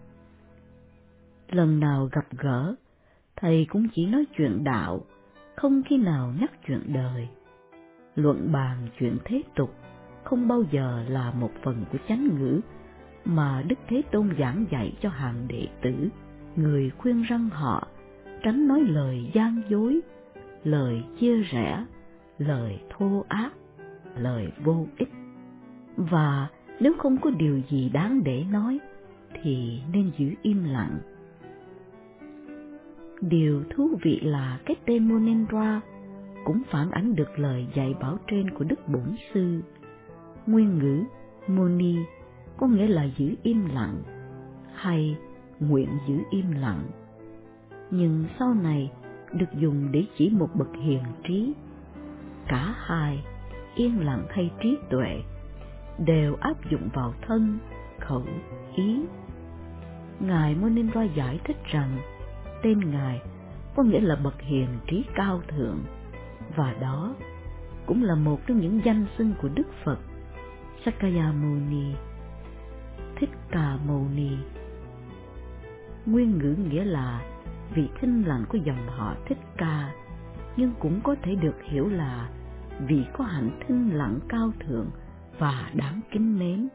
lần nào gặp gỡ, thầy cũng chỉ nói chuyện đạo, không khi nào nhắc chuyện đời. Luận bàn chuyện thế tục không bao giờ là một phần của chánh ngữ mà Đức Thế Tôn giảng dạy cho hàng đệ tử, người khuyên răn họ tránh nói lời gian dối, lời chia rẽ, lời thô ác, lời vô ích. Và nếu không có điều gì đáng để nói thì nên giữ im lặng. Điều thú vị là cái tên Monendra cũng phản ánh được lời dạy bảo trên của Đức Bổn Sư. Nguyên ngữ Muni có nghĩa là giữ im lặng hay nguyện giữ im lặng, nhưng sau này được dùng để chỉ một bậc hiền trí. Cả hai, yên lặng hay trí tuệ, đều áp dụng vào thân, khẩu, ý. Ngài Monindra giải thích rằng tên Ngài có nghĩa là bậc hiền trí cao thượng, và đó cũng là một trong những danh xưng của Đức Phật Sakyamuni, Thích Ca Mâu Ni. Nguyên ngữ nghĩa là vị thinh lặng của dòng họ Thích Ca, nhưng cũng có thể được hiểu là vị có hạnh thinh lặng cao thượng và đáng kính mến.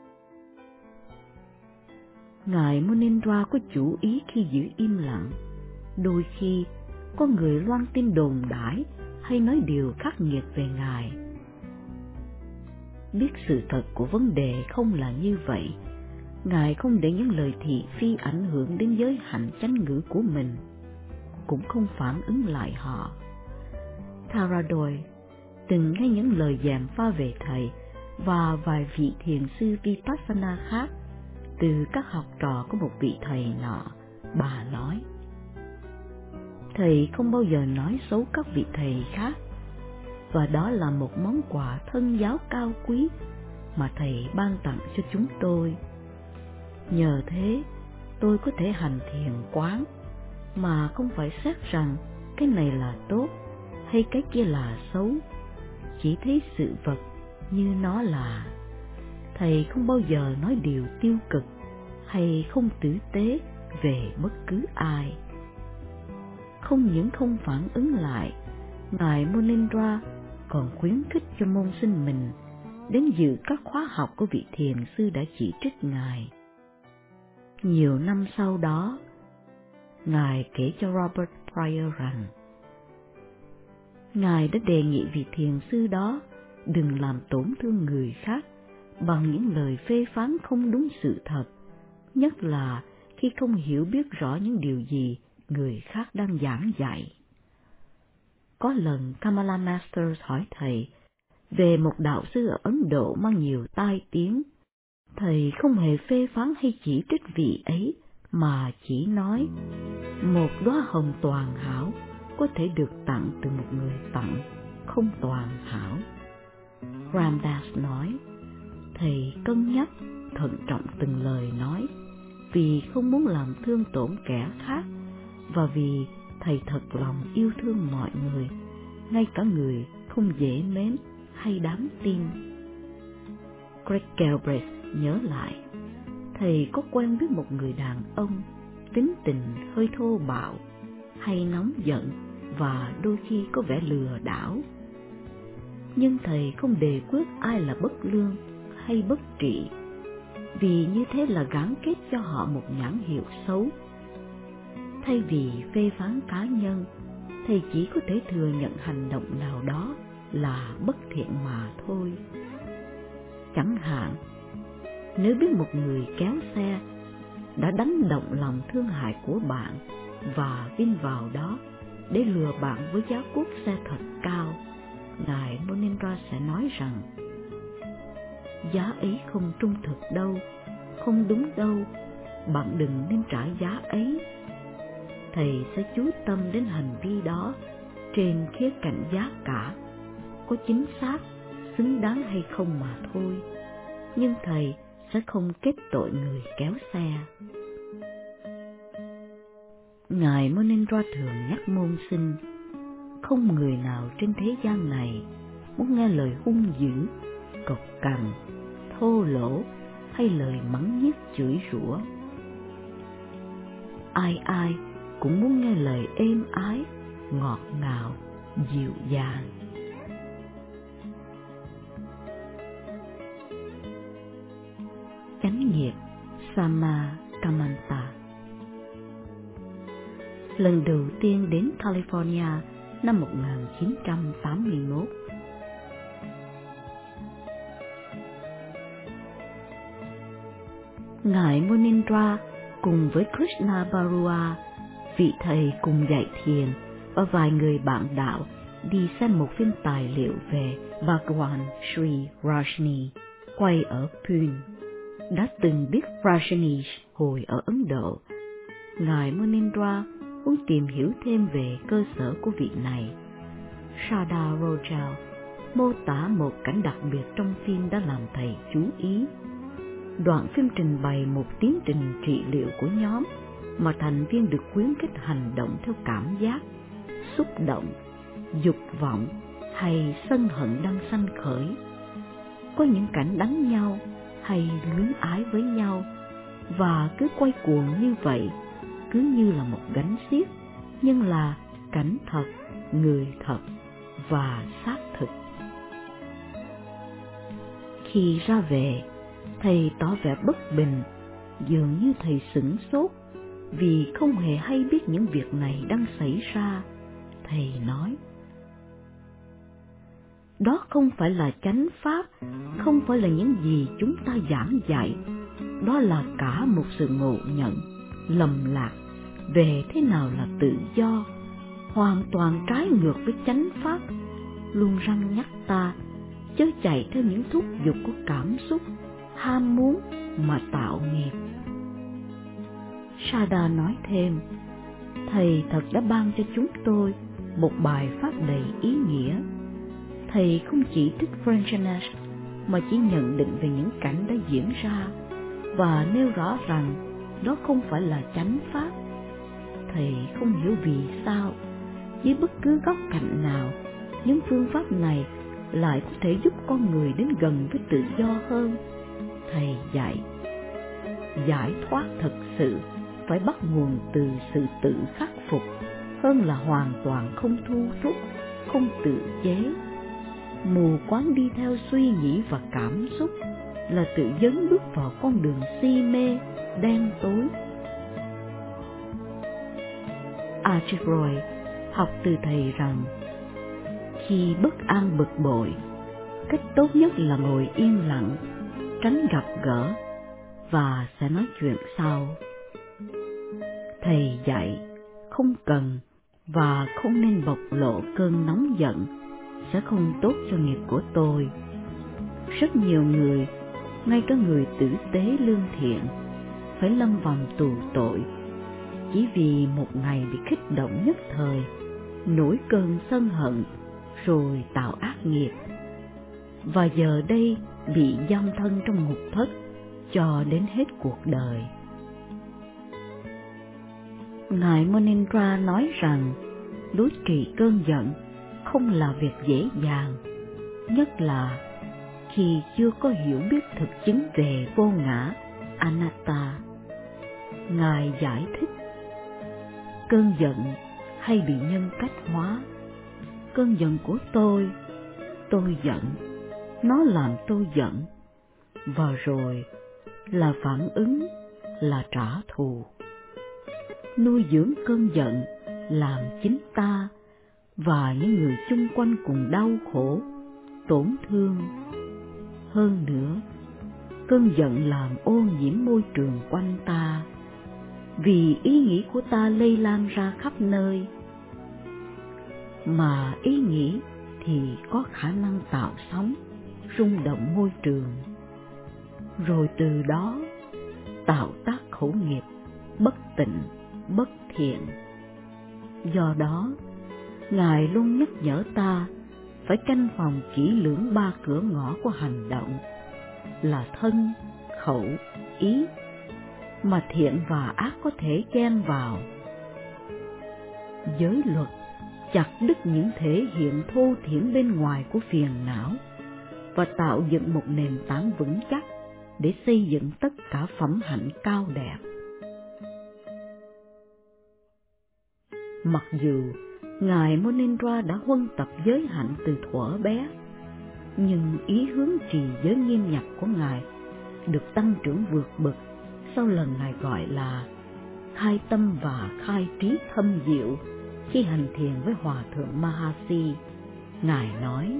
Ngài Monindra có chủ ý khi giữ im lặng. Đôi khi có người loan tin đồn đãi hay nói điều khắc nghiệt về Ngài. Biết sự thật của vấn đề không là như vậy, Ngài không để những lời thị phi ảnh hưởng đến giới hạnh chánh ngữ của mình, cũng không phản ứng lại họ. Tharadoi từng nghe những lời gièm pha về Thầy và vài vị thiền sư Vipassana khác từ các học trò của một vị thầy nọ. Bà nói, Thầy không bao giờ nói xấu các vị thầy khác, và đó là một món quà thân giáo cao quý mà Thầy ban tặng cho chúng tôi. Nhờ thế, tôi có thể hành thiền quán mà không phải xét rằng cái này là tốt hay cái kia là xấu, chỉ thấy sự vật như nó là. Thầy không bao giờ nói điều tiêu cực hay không tử tế về bất cứ ai. Không những không phản ứng lại, Ngài Monindra còn khuyến khích cho môn sinh mình đến dự các khóa học của vị thiền sư đã chỉ trích Ngài. Nhiều năm sau đó, Ngài kể cho Robert Pryor rằng Ngài đã đề nghị vị thiền sư đó đừng làm tổn thương người khác bằng những lời phê phán không đúng sự thật, nhất là khi không hiểu biết rõ những điều gì người khác đang giảng dạy. Có lần Kamala Masters hỏi Thầy về một đạo sư ở Ấn Độ mang nhiều tai tiếng. Thầy không hề phê phán hay chỉ trích vị ấy, mà chỉ nói một đóa hồng toàn hảo có thể được tặng từ một người tặng không toàn hảo. Ramdas nói, Thầy cân nhắc, thận trọng từng lời nói, vì không muốn làm thương tổn kẻ khác, và vì Thầy thật lòng yêu thương mọi người, ngay cả người không dễ mến hay đáng tin. Greg Galbraith nhớ lại, Thầy có quen biết một người đàn ông tính tình hơi thô bạo, hay nóng giận và đôi khi có vẻ lừa đảo. Nhưng Thầy không đề quyết ai là bất lương hay bất trị, vì như thế là gán kết cho họ một nhãn hiệu xấu. Thay vì phê phán cá nhân, Thầy chỉ có thể thừa nhận hành động nào đó là bất thiện mà thôi. Chẳng hạn, nếu biết một người kéo xe đã đánh động lòng thương hại của bạn và vin vào đó để lừa bạn với giá cuốc xe thật cao, Ngài Monindra sẽ nói rằng giá ấy không trung thực đâu, không đúng đâu, bạn đừng nên trả giá ấy. Thầy sẽ chú tâm đến hành vi đó trên khía cạnh giá cả, có chính xác, xứng đáng hay không mà thôi, nhưng Thầy sẽ không kết tội người kéo xe. Ngài Monindra thường nhắc môn sinh, không người nào trên thế gian này muốn nghe lời hung dữ, cộc cằn, thô lỗ hay lời mắng nhiếc chửi rủa. Ai ai cũng muốn nghe lời êm ái, ngọt ngào, dịu dàng. Chánh nghiệp Sama Kamanta. Lần đầu tiên đến California năm một nghìn chín trăm tám mươi mốt. Ngài Monindra cùng với Krishna Barua, vị thầy cùng dạy thiền, và vài người bạn đạo đi xem một phim tài liệu về Bhagwan Sri Rajni quay ở Pune. Đã từng biết Rajneesh hồi ở Ấn Độ, Ngài Munindra muốn tìm hiểu thêm về cơ sở của vị này. Sada Rojal mô tả một cảnh đặc biệt trong phim đã làm thầy chú ý. Đoạn phim trình bày một tiến trình trị liệu của nhóm mà thành viên được khuyến khích hành động theo cảm giác, xúc động, dục vọng hay sân hận đang sanh khởi. Có những cảnh đánh nhau hay luyến ái với nhau, và cứ quay cuồng như vậy, cứ như là một gánh xiếc, nhưng là cảnh thật, người thật và xác thực. Khi ra về, thầy tỏ vẻ bất bình, dường như thầy sửng sốt vì không hề hay biết những việc này đang xảy ra. Thầy nói, đó không phải là chánh pháp, không phải là những gì chúng ta giảng dạy. Đó là cả một sự ngộ nhận, lầm lạc về thế nào là tự do, hoàn toàn trái ngược với chánh pháp, luôn răn nhắc ta chớ chạy theo những thúc giục của cảm xúc, ham muốn mà tạo nghiệp. Sada nói thêm, thầy thật đã ban cho chúng tôi một bài pháp đầy ý nghĩa. Thầy không chỉ thích Franchinash mà chỉ nhận định về những cảnh đã diễn ra và nêu rõ rằng đó không phải là chánh pháp. Thầy không hiểu vì sao dưới bất cứ góc cạnh nào những phương pháp này lại có thể giúp con người đến gần với tự do hơn. Thầy dạy, giải thoát thật sự phải bắt nguồn từ sự tự khắc phục hơn là hoàn toàn không thu rút, không tự chế. Mù quáng đi theo suy nghĩ và cảm xúc là tự dấn bước vào con đường si mê, đen tối. Ajit Roy học từ thầy rằng khi bất an bực bội, cách tốt nhất là ngồi yên lặng, tránh gặp gỡ và sẽ nói chuyện sau. Thầy dạy không cần và không nên bộc lộ cơn nóng giận, sẽ không tốt cho nghiệp của tôi. Rất nhiều người, ngay cả người tử tế lương thiện, phải lâm vào tù tội chỉ vì một ngày bị kích động nhất thời, nổi cơn sân hận rồi tạo ác nghiệp, và giờ đây bị giam thân trong ngục thất cho đến hết cuộc đời. Ngài Munindra nói rằng đối trị cơn giận không là việc dễ dàng, nhất là khi chưa có hiểu biết thực chứng về vô ngã, anatta. Ngài giải thích, cơn giận hay bị nhân cách hóa. Cơn giận của tôi, tôi giận, nó làm tôi giận, và rồi là phản ứng, là trả thù. Nuôi dưỡng cơn giận làm chính ta và những người chung quanh cùng đau khổ, tổn thương. Hơn nữa, cơn giận làm ô nhiễm môi trường quanh ta, vì ý nghĩ của ta lây lan ra khắp nơi. Mà ý nghĩ thì có khả năng tạo sóng, rung động môi trường, rồi từ đó tạo tác khẩu nghiệp bất tịnh, bất thiện. Do đó, Ngài luôn nhắc nhở ta phải canh phòng kỹ lưỡng ba cửa ngõ của hành động, là thân, khẩu, ý, mà thiện và ác có thể chen vào. Giới luật chặt đứt những thể hiện thô thiển bên ngoài của phiền não và tạo dựng một nền tảng vững chắc để xây dựng tất cả phẩm hạnh cao đẹp. Mặc dù Ngài Munindra đã huân tập giới hạnh từ thuở bé, nhưng ý hướng trì giới nghiêm ngặt của Ngài được tăng trưởng vượt bậc sau lần Ngài gọi là khai tâm và khai trí thâm diệu khi hành thiền với Hòa thượng Mahasi. Ngài nói,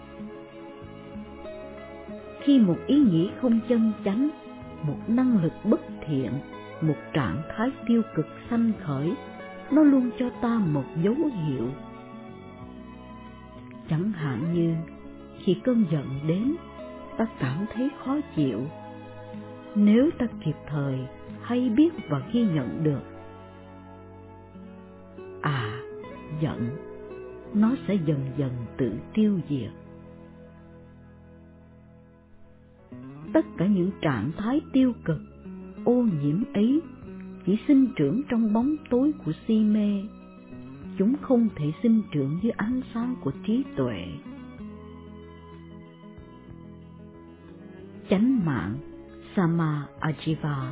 khi một ý nghĩ không chân chánh, một năng lực bất thiện, một trạng thái tiêu cực sanh khởi, nó luôn cho ta một dấu hiệu. Chẳng hạn như khi cơn giận đến, ta cảm thấy khó chịu. Nếu ta kịp thời hay biết và ghi nhận được, à, giận, nó sẽ dần dần tự tiêu diệt. Tất cả những trạng thái tiêu cực, ô nhiễm ấy chỉ sinh trưởng trong bóng tối của si mê. Chúng không thể sinh trưởng dưới ánh sáng của trí tuệ. Chánh mạng Sama Ajiva.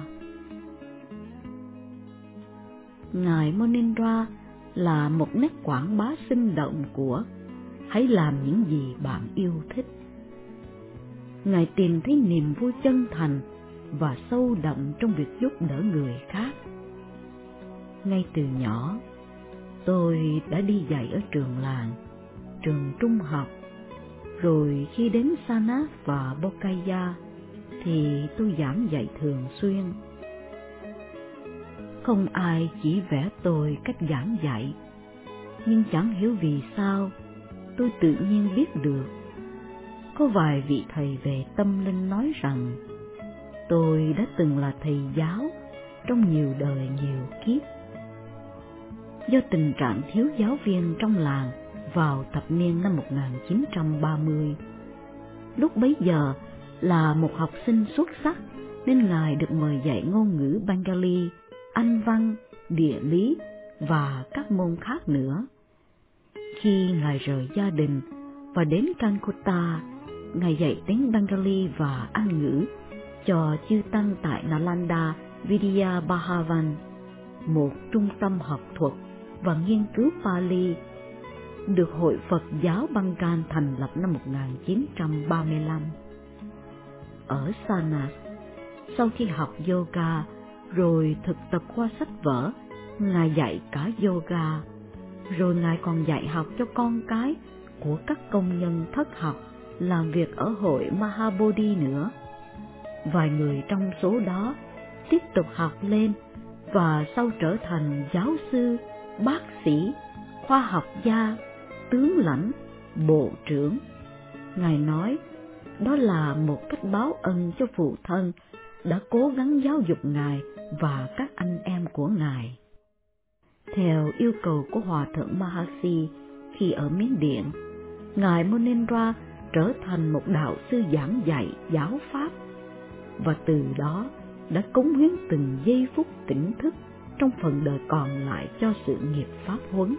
Ngài Monindra là một nét quảng bá sinh động của hãy làm những gì bạn yêu thích. Ngài tìm thấy niềm vui chân thành và sâu đậm trong việc giúp đỡ người khác. Ngay từ nhỏ, tôi đã đi dạy ở trường làng, trường trung học, rồi khi đến Sanath và Bodhgaya thì tôi giảng dạy thường xuyên. Không ai chỉ vẽ tôi cách giảng dạy, nhưng chẳng hiểu vì sao tôi tự nhiên biết được. Có vài vị thầy về tâm linh nói rằng tôi đã từng là thầy giáo trong nhiều đời nhiều kiếp. Do tình trạng thiếu giáo viên trong làng vào thập niên năm một nghìn chín trăm ba mươi, lúc bấy giờ là một học sinh xuất sắc nên Ngài được mời dạy ngôn ngữ Bengali, Anh văn, địa lý và các môn khác nữa. Khi Ngài rời gia đình và đến Calcutta, Ngài dạy tiếng Bengali và Anh ngữ cho chư tăng tại Nalanda Vidya Bhavan, một trung tâm học thuật và nghiên cứu Pali, được Hội Phật giáo Bengal thành lập năm một nghìn chín trăm ba mươi lăm. Ở Sanath, sau khi học yoga rồi thực tập qua sách vở, Ngài dạy cả yoga, rồi Ngài còn dạy học cho con cái của các công nhân thất học làm việc ở hội Mahabodhi nữa. Vài người trong số đó tiếp tục học lên và sau trở thành giáo sư, bác sĩ, khoa học gia, tướng lãnh, bộ trưởng. Ngài nói đó là một cách báo ân cho phụ thân đã cố gắng giáo dục Ngài và các anh em của Ngài. Theo yêu cầu của Hòa thượng Mahasi khi ở Miến Điện, Ngài Monindra trở thành một đạo sư giảng dạy giáo pháp, và từ đó đã cống hiến từng giây phút tỉnh thức trong phần đời còn lại cho sự nghiệp pháp huấn.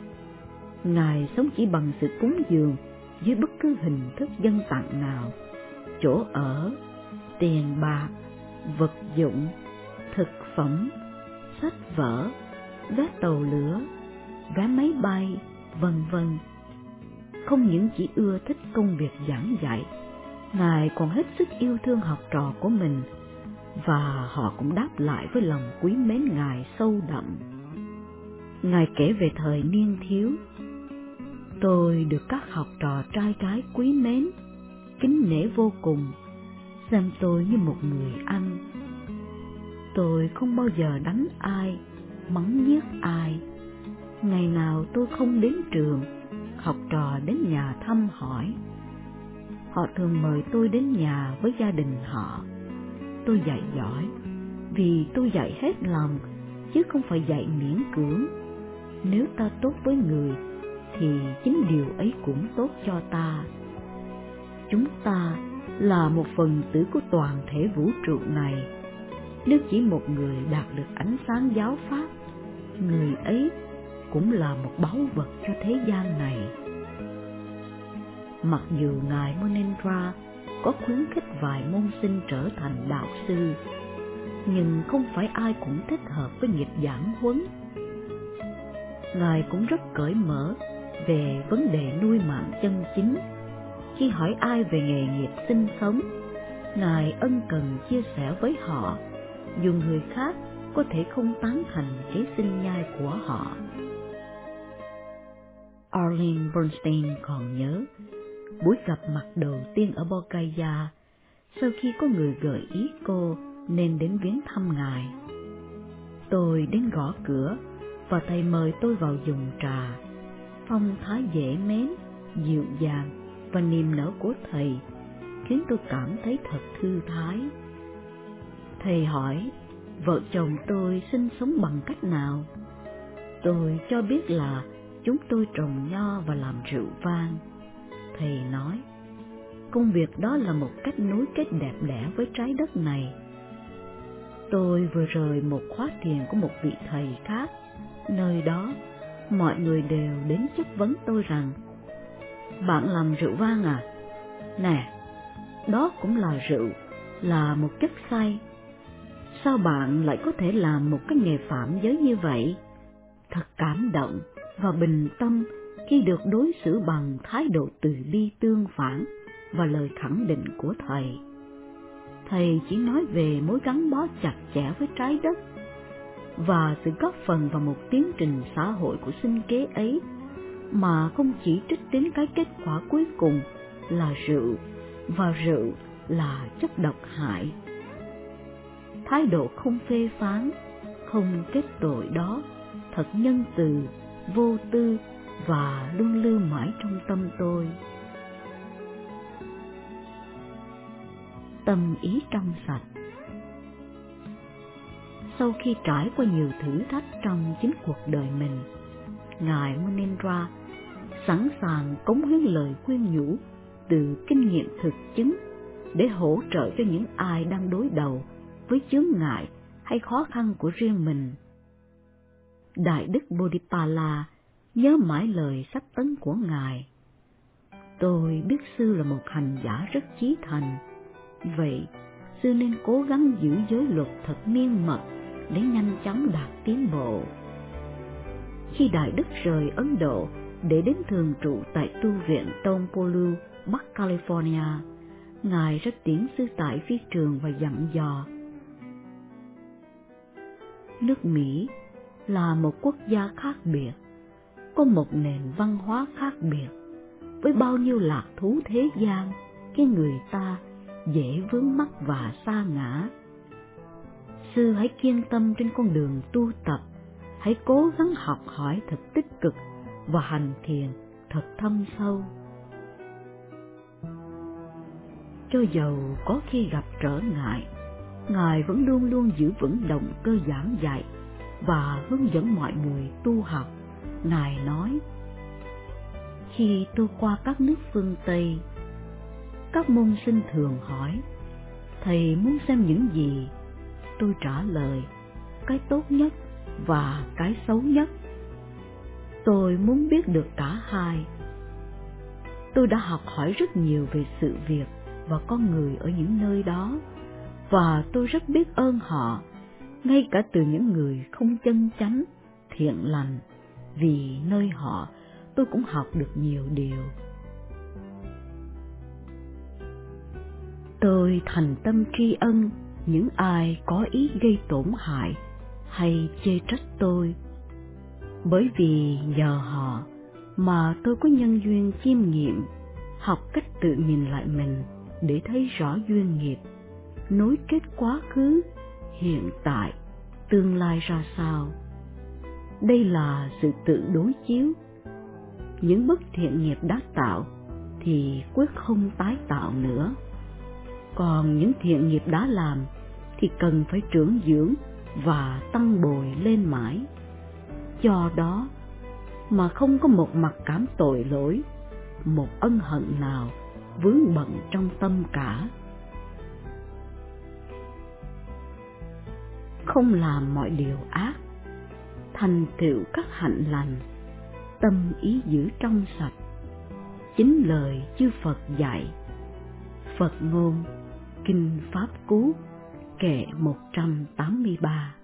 Ngài sống chỉ bằng sự cúng dường dưới bất cứ hình thức dâng tặng nào: chỗ ở, tiền bạc, vật dụng, thực phẩm, sách vở, vé tàu lửa, vé máy bay, vân vân. Không những chỉ ưa thích công việc giảng dạy, Ngài còn hết sức yêu thương học trò của mình, và họ cũng đáp lại với lòng quý mến Ngài sâu đậm. Ngài kể về thời niên thiếu: tôi được các học trò trai gái quý mến, kính nể vô cùng, xem tôi như một người anh. Tôi không bao giờ đánh ai, mắng nhiếc ai. Ngày nào tôi không đến trường, học trò đến nhà thăm hỏi. Họ thường mời tôi đến nhà với gia đình họ. Tôi dạy giỏi vì tôi dạy hết lòng, chứ không phải dạy miễn cưỡng. Nếu ta tốt với người thì chính điều ấy cũng tốt cho ta. Chúng ta là một phần tử của toàn thể vũ trụ này. Nếu chỉ một người đạt được ánh sáng giáo pháp, người ấy cũng là một báu vật cho thế gian này. Mặc dù Ngài Monindra có khuyến khích vài môn sinh trở thành đạo sư, nhưng không phải ai cũng thích hợp với nghiệp giảng huấn. Ngài cũng rất cởi mở về vấn đề nuôi mạng chân chính. Khi hỏi ai về nghề nghiệp sinh sống, Ngài ân cần chia sẻ với họ, dù người khác có thể không tán thành kế sinh nhai của họ. Arlene Bernstein còn nhớ buổi gặp mặt đầu tiên ở Bodhgaya, sau khi có người gợi ý cô nên đến viếng thăm Ngài. Tôi đến gõ cửa và thầy mời tôi vào dùng trà. Phong thái dễ mến, dịu dàng và niềm nở của thầy khiến tôi cảm thấy thật thư thái. Thầy hỏi vợ chồng tôi sinh sống bằng cách nào. Tôi cho biết là chúng tôi trồng nho và làm rượu vang. Thầy nói, công việc đó là một cách nối kết đẹp đẽ với trái đất này. Tôi vừa rời một khóa thiền của một vị thầy khác. Nơi đó, mọi người đều đến chất vấn tôi rằng, bạn làm rượu vang à? Nè, đó cũng là rượu, là một chất say. Sao bạn lại có thể làm một cái nghề phạm giới như vậy? Thật cảm động và bình tâm khi được đối xử bằng thái độ từ bi tương phản và lời khẳng định của thầy. Thầy chỉ nói về mối gắn bó chặt chẽ với trái đất và sự góp phần vào một tiến trình xã hội của sinh kế ấy, mà không chỉ trích đến cái kết quả cuối cùng là rượu, và rượu là chất độc hại. Thái độ không phê phán, không kết tội đó thật nhân từ, vô tư và luôn lưu mãi trong tâm tôi. Tâm ý trong sạch. Sau khi trải qua nhiều thử thách trong chính cuộc đời mình, Ngài Munindra sẵn sàng cống hiến lời khuyên nhủ từ kinh nghiệm thực chứng để hỗ trợ cho những ai đang đối đầu với chướng ngại hay khó khăn của riêng mình. Đại đức Bodhipala nhớ mãi lời sách tấn của Ngài. Tôi biết sư là một hành giả rất chí thành, vậy sư nên cố gắng giữ giới luật thật miên mật để nhanh chóng đạt tiến bộ. Khi Đại đức rời Ấn Độ để đến thường trụ tại tu viện Tongpolu, Bắc California, Ngài rất tiễn sư tại phi trường và dặn dò. Nước Mỹ là một quốc gia khác biệt, có một nền văn hóa khác biệt, với bao nhiêu lạc thú thế gian khiến người ta dễ vướng mắc và sa ngã. Sư hãy kiên tâm trên con đường tu tập, hãy cố gắng học hỏi thật tích cực và hành thiền thật thâm sâu. Cho dầu có khi gặp trở ngại, Ngài vẫn luôn luôn giữ vững động cơ giảng dạy và hướng dẫn mọi người tu học. Ngài nói, khi tôi qua các nước phương Tây, các môn sinh thường hỏi, thầy muốn xem những gì? Tôi trả lời, cái tốt nhất và cái xấu nhất. Tôi muốn biết được cả hai. Tôi đã học hỏi rất nhiều về sự việc và con người ở những nơi đó, và tôi rất biết ơn họ, ngay cả từ những người không chân chánh, thiện lành, vì nơi họ tôi cũng học được nhiều điều. Tôi thành tâm tri ân những ai có ý gây tổn hại hay chê trách tôi, bởi vì nhờ họ mà tôi có nhân duyên chiêm nghiệm, học cách tự nhìn lại mình để thấy rõ duyên nghiệp, nối kết quá khứ, hiện tại, tương lai ra sao. Đây là sự tự đối chiếu. Những bất thiện nghiệp đã tạo thì quyết không tái tạo nữa. Còn những thiện nghiệp đã làm thì cần phải trưởng dưỡng và tăng bồi lên mãi. Do đó mà không có một mặc cảm tội lỗi, một ân hận nào vướng bận trong tâm cả. Không làm mọi điều ác, thành tựu các hạnh lành, tâm ý giữ trong sạch. Chính lời chư Phật dạy. Phật ngôn, Kinh Pháp Cú, kệ một trăm tám mươi ba.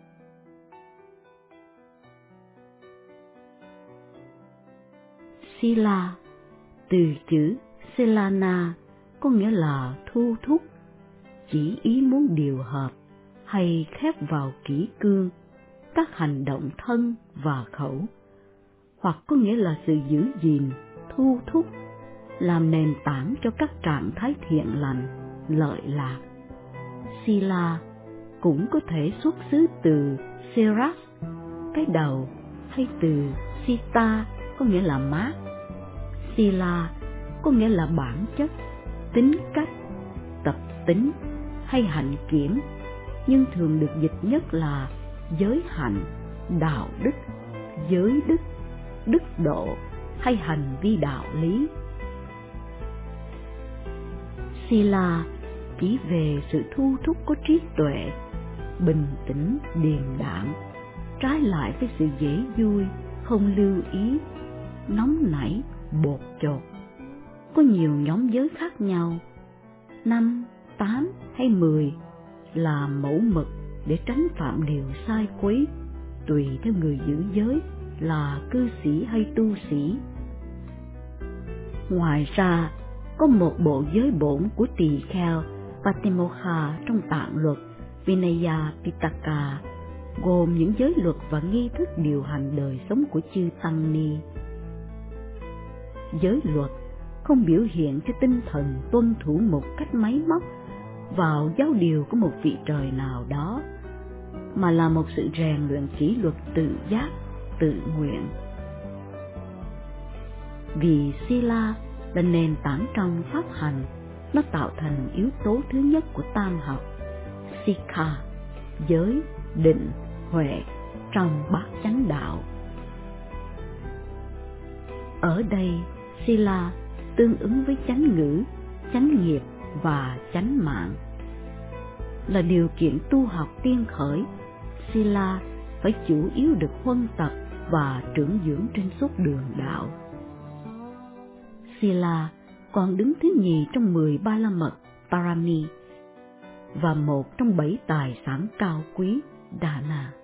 Sila, từ chữ Selana có nghĩa là thu thúc, chỉ ý muốn điều hợp hay khép vào kỷ cương các hành động thân và khẩu, hoặc có nghĩa là sự giữ gìn, thu thúc, làm nền tảng cho các trạng thái thiện lành, lợi lạc. Sila cũng có thể xuất xứ từ Seras, cái đầu, hay từ Sita, có nghĩa là mát. Sila có nghĩa là bản chất, tính cách, tập tính hay hạnh kiểm, nhưng thường được dịch nhất là giới hạnh, đạo đức, giới đức, đức độ hay hành vi đạo lý. Sila chỉ về sự thu thúc có trí tuệ, bình tĩnh, điềm đạm, trái lại với sự dễ vui, không lưu ý, nóng nảy, bột chột. Có nhiều nhóm giới khác nhau, năm, tám hay mười là mẫu mực để tránh phạm điều sai quấy, tùy theo người giữ giới là cư sĩ hay tu sĩ. Ngoài ra, có một bộ giới bổn của tỳ kheo Patimokha trong tạng luật Vinaya Pitaka, gồm những giới luật và nghi thức điều hành đời sống của chư tăng ni. Giới luật không biểu hiện cho tinh thần tuân thủ một cách máy móc vào giáo điều của một vị trời nào đó, mà là một sự rèn luyện kỷ luật tự giác, tự nguyện. Vì Sila là nền tảng trong pháp hành, nó tạo thành yếu tố thứ nhất của tam học, Sikha, giới, định, huệ trong bát chánh đạo. Ở đây, Sila tương ứng với chánh ngữ, chánh nghiệp và chánh mạng. Là điều kiện tu học tiên khởi, Sila phải chủ yếu được huân tập và trưởng dưỡng trên suốt đường đạo. Sila còn đứng thứ nhì trong mười ba la mật Parami và một trong bảy tài sản cao quý Dana.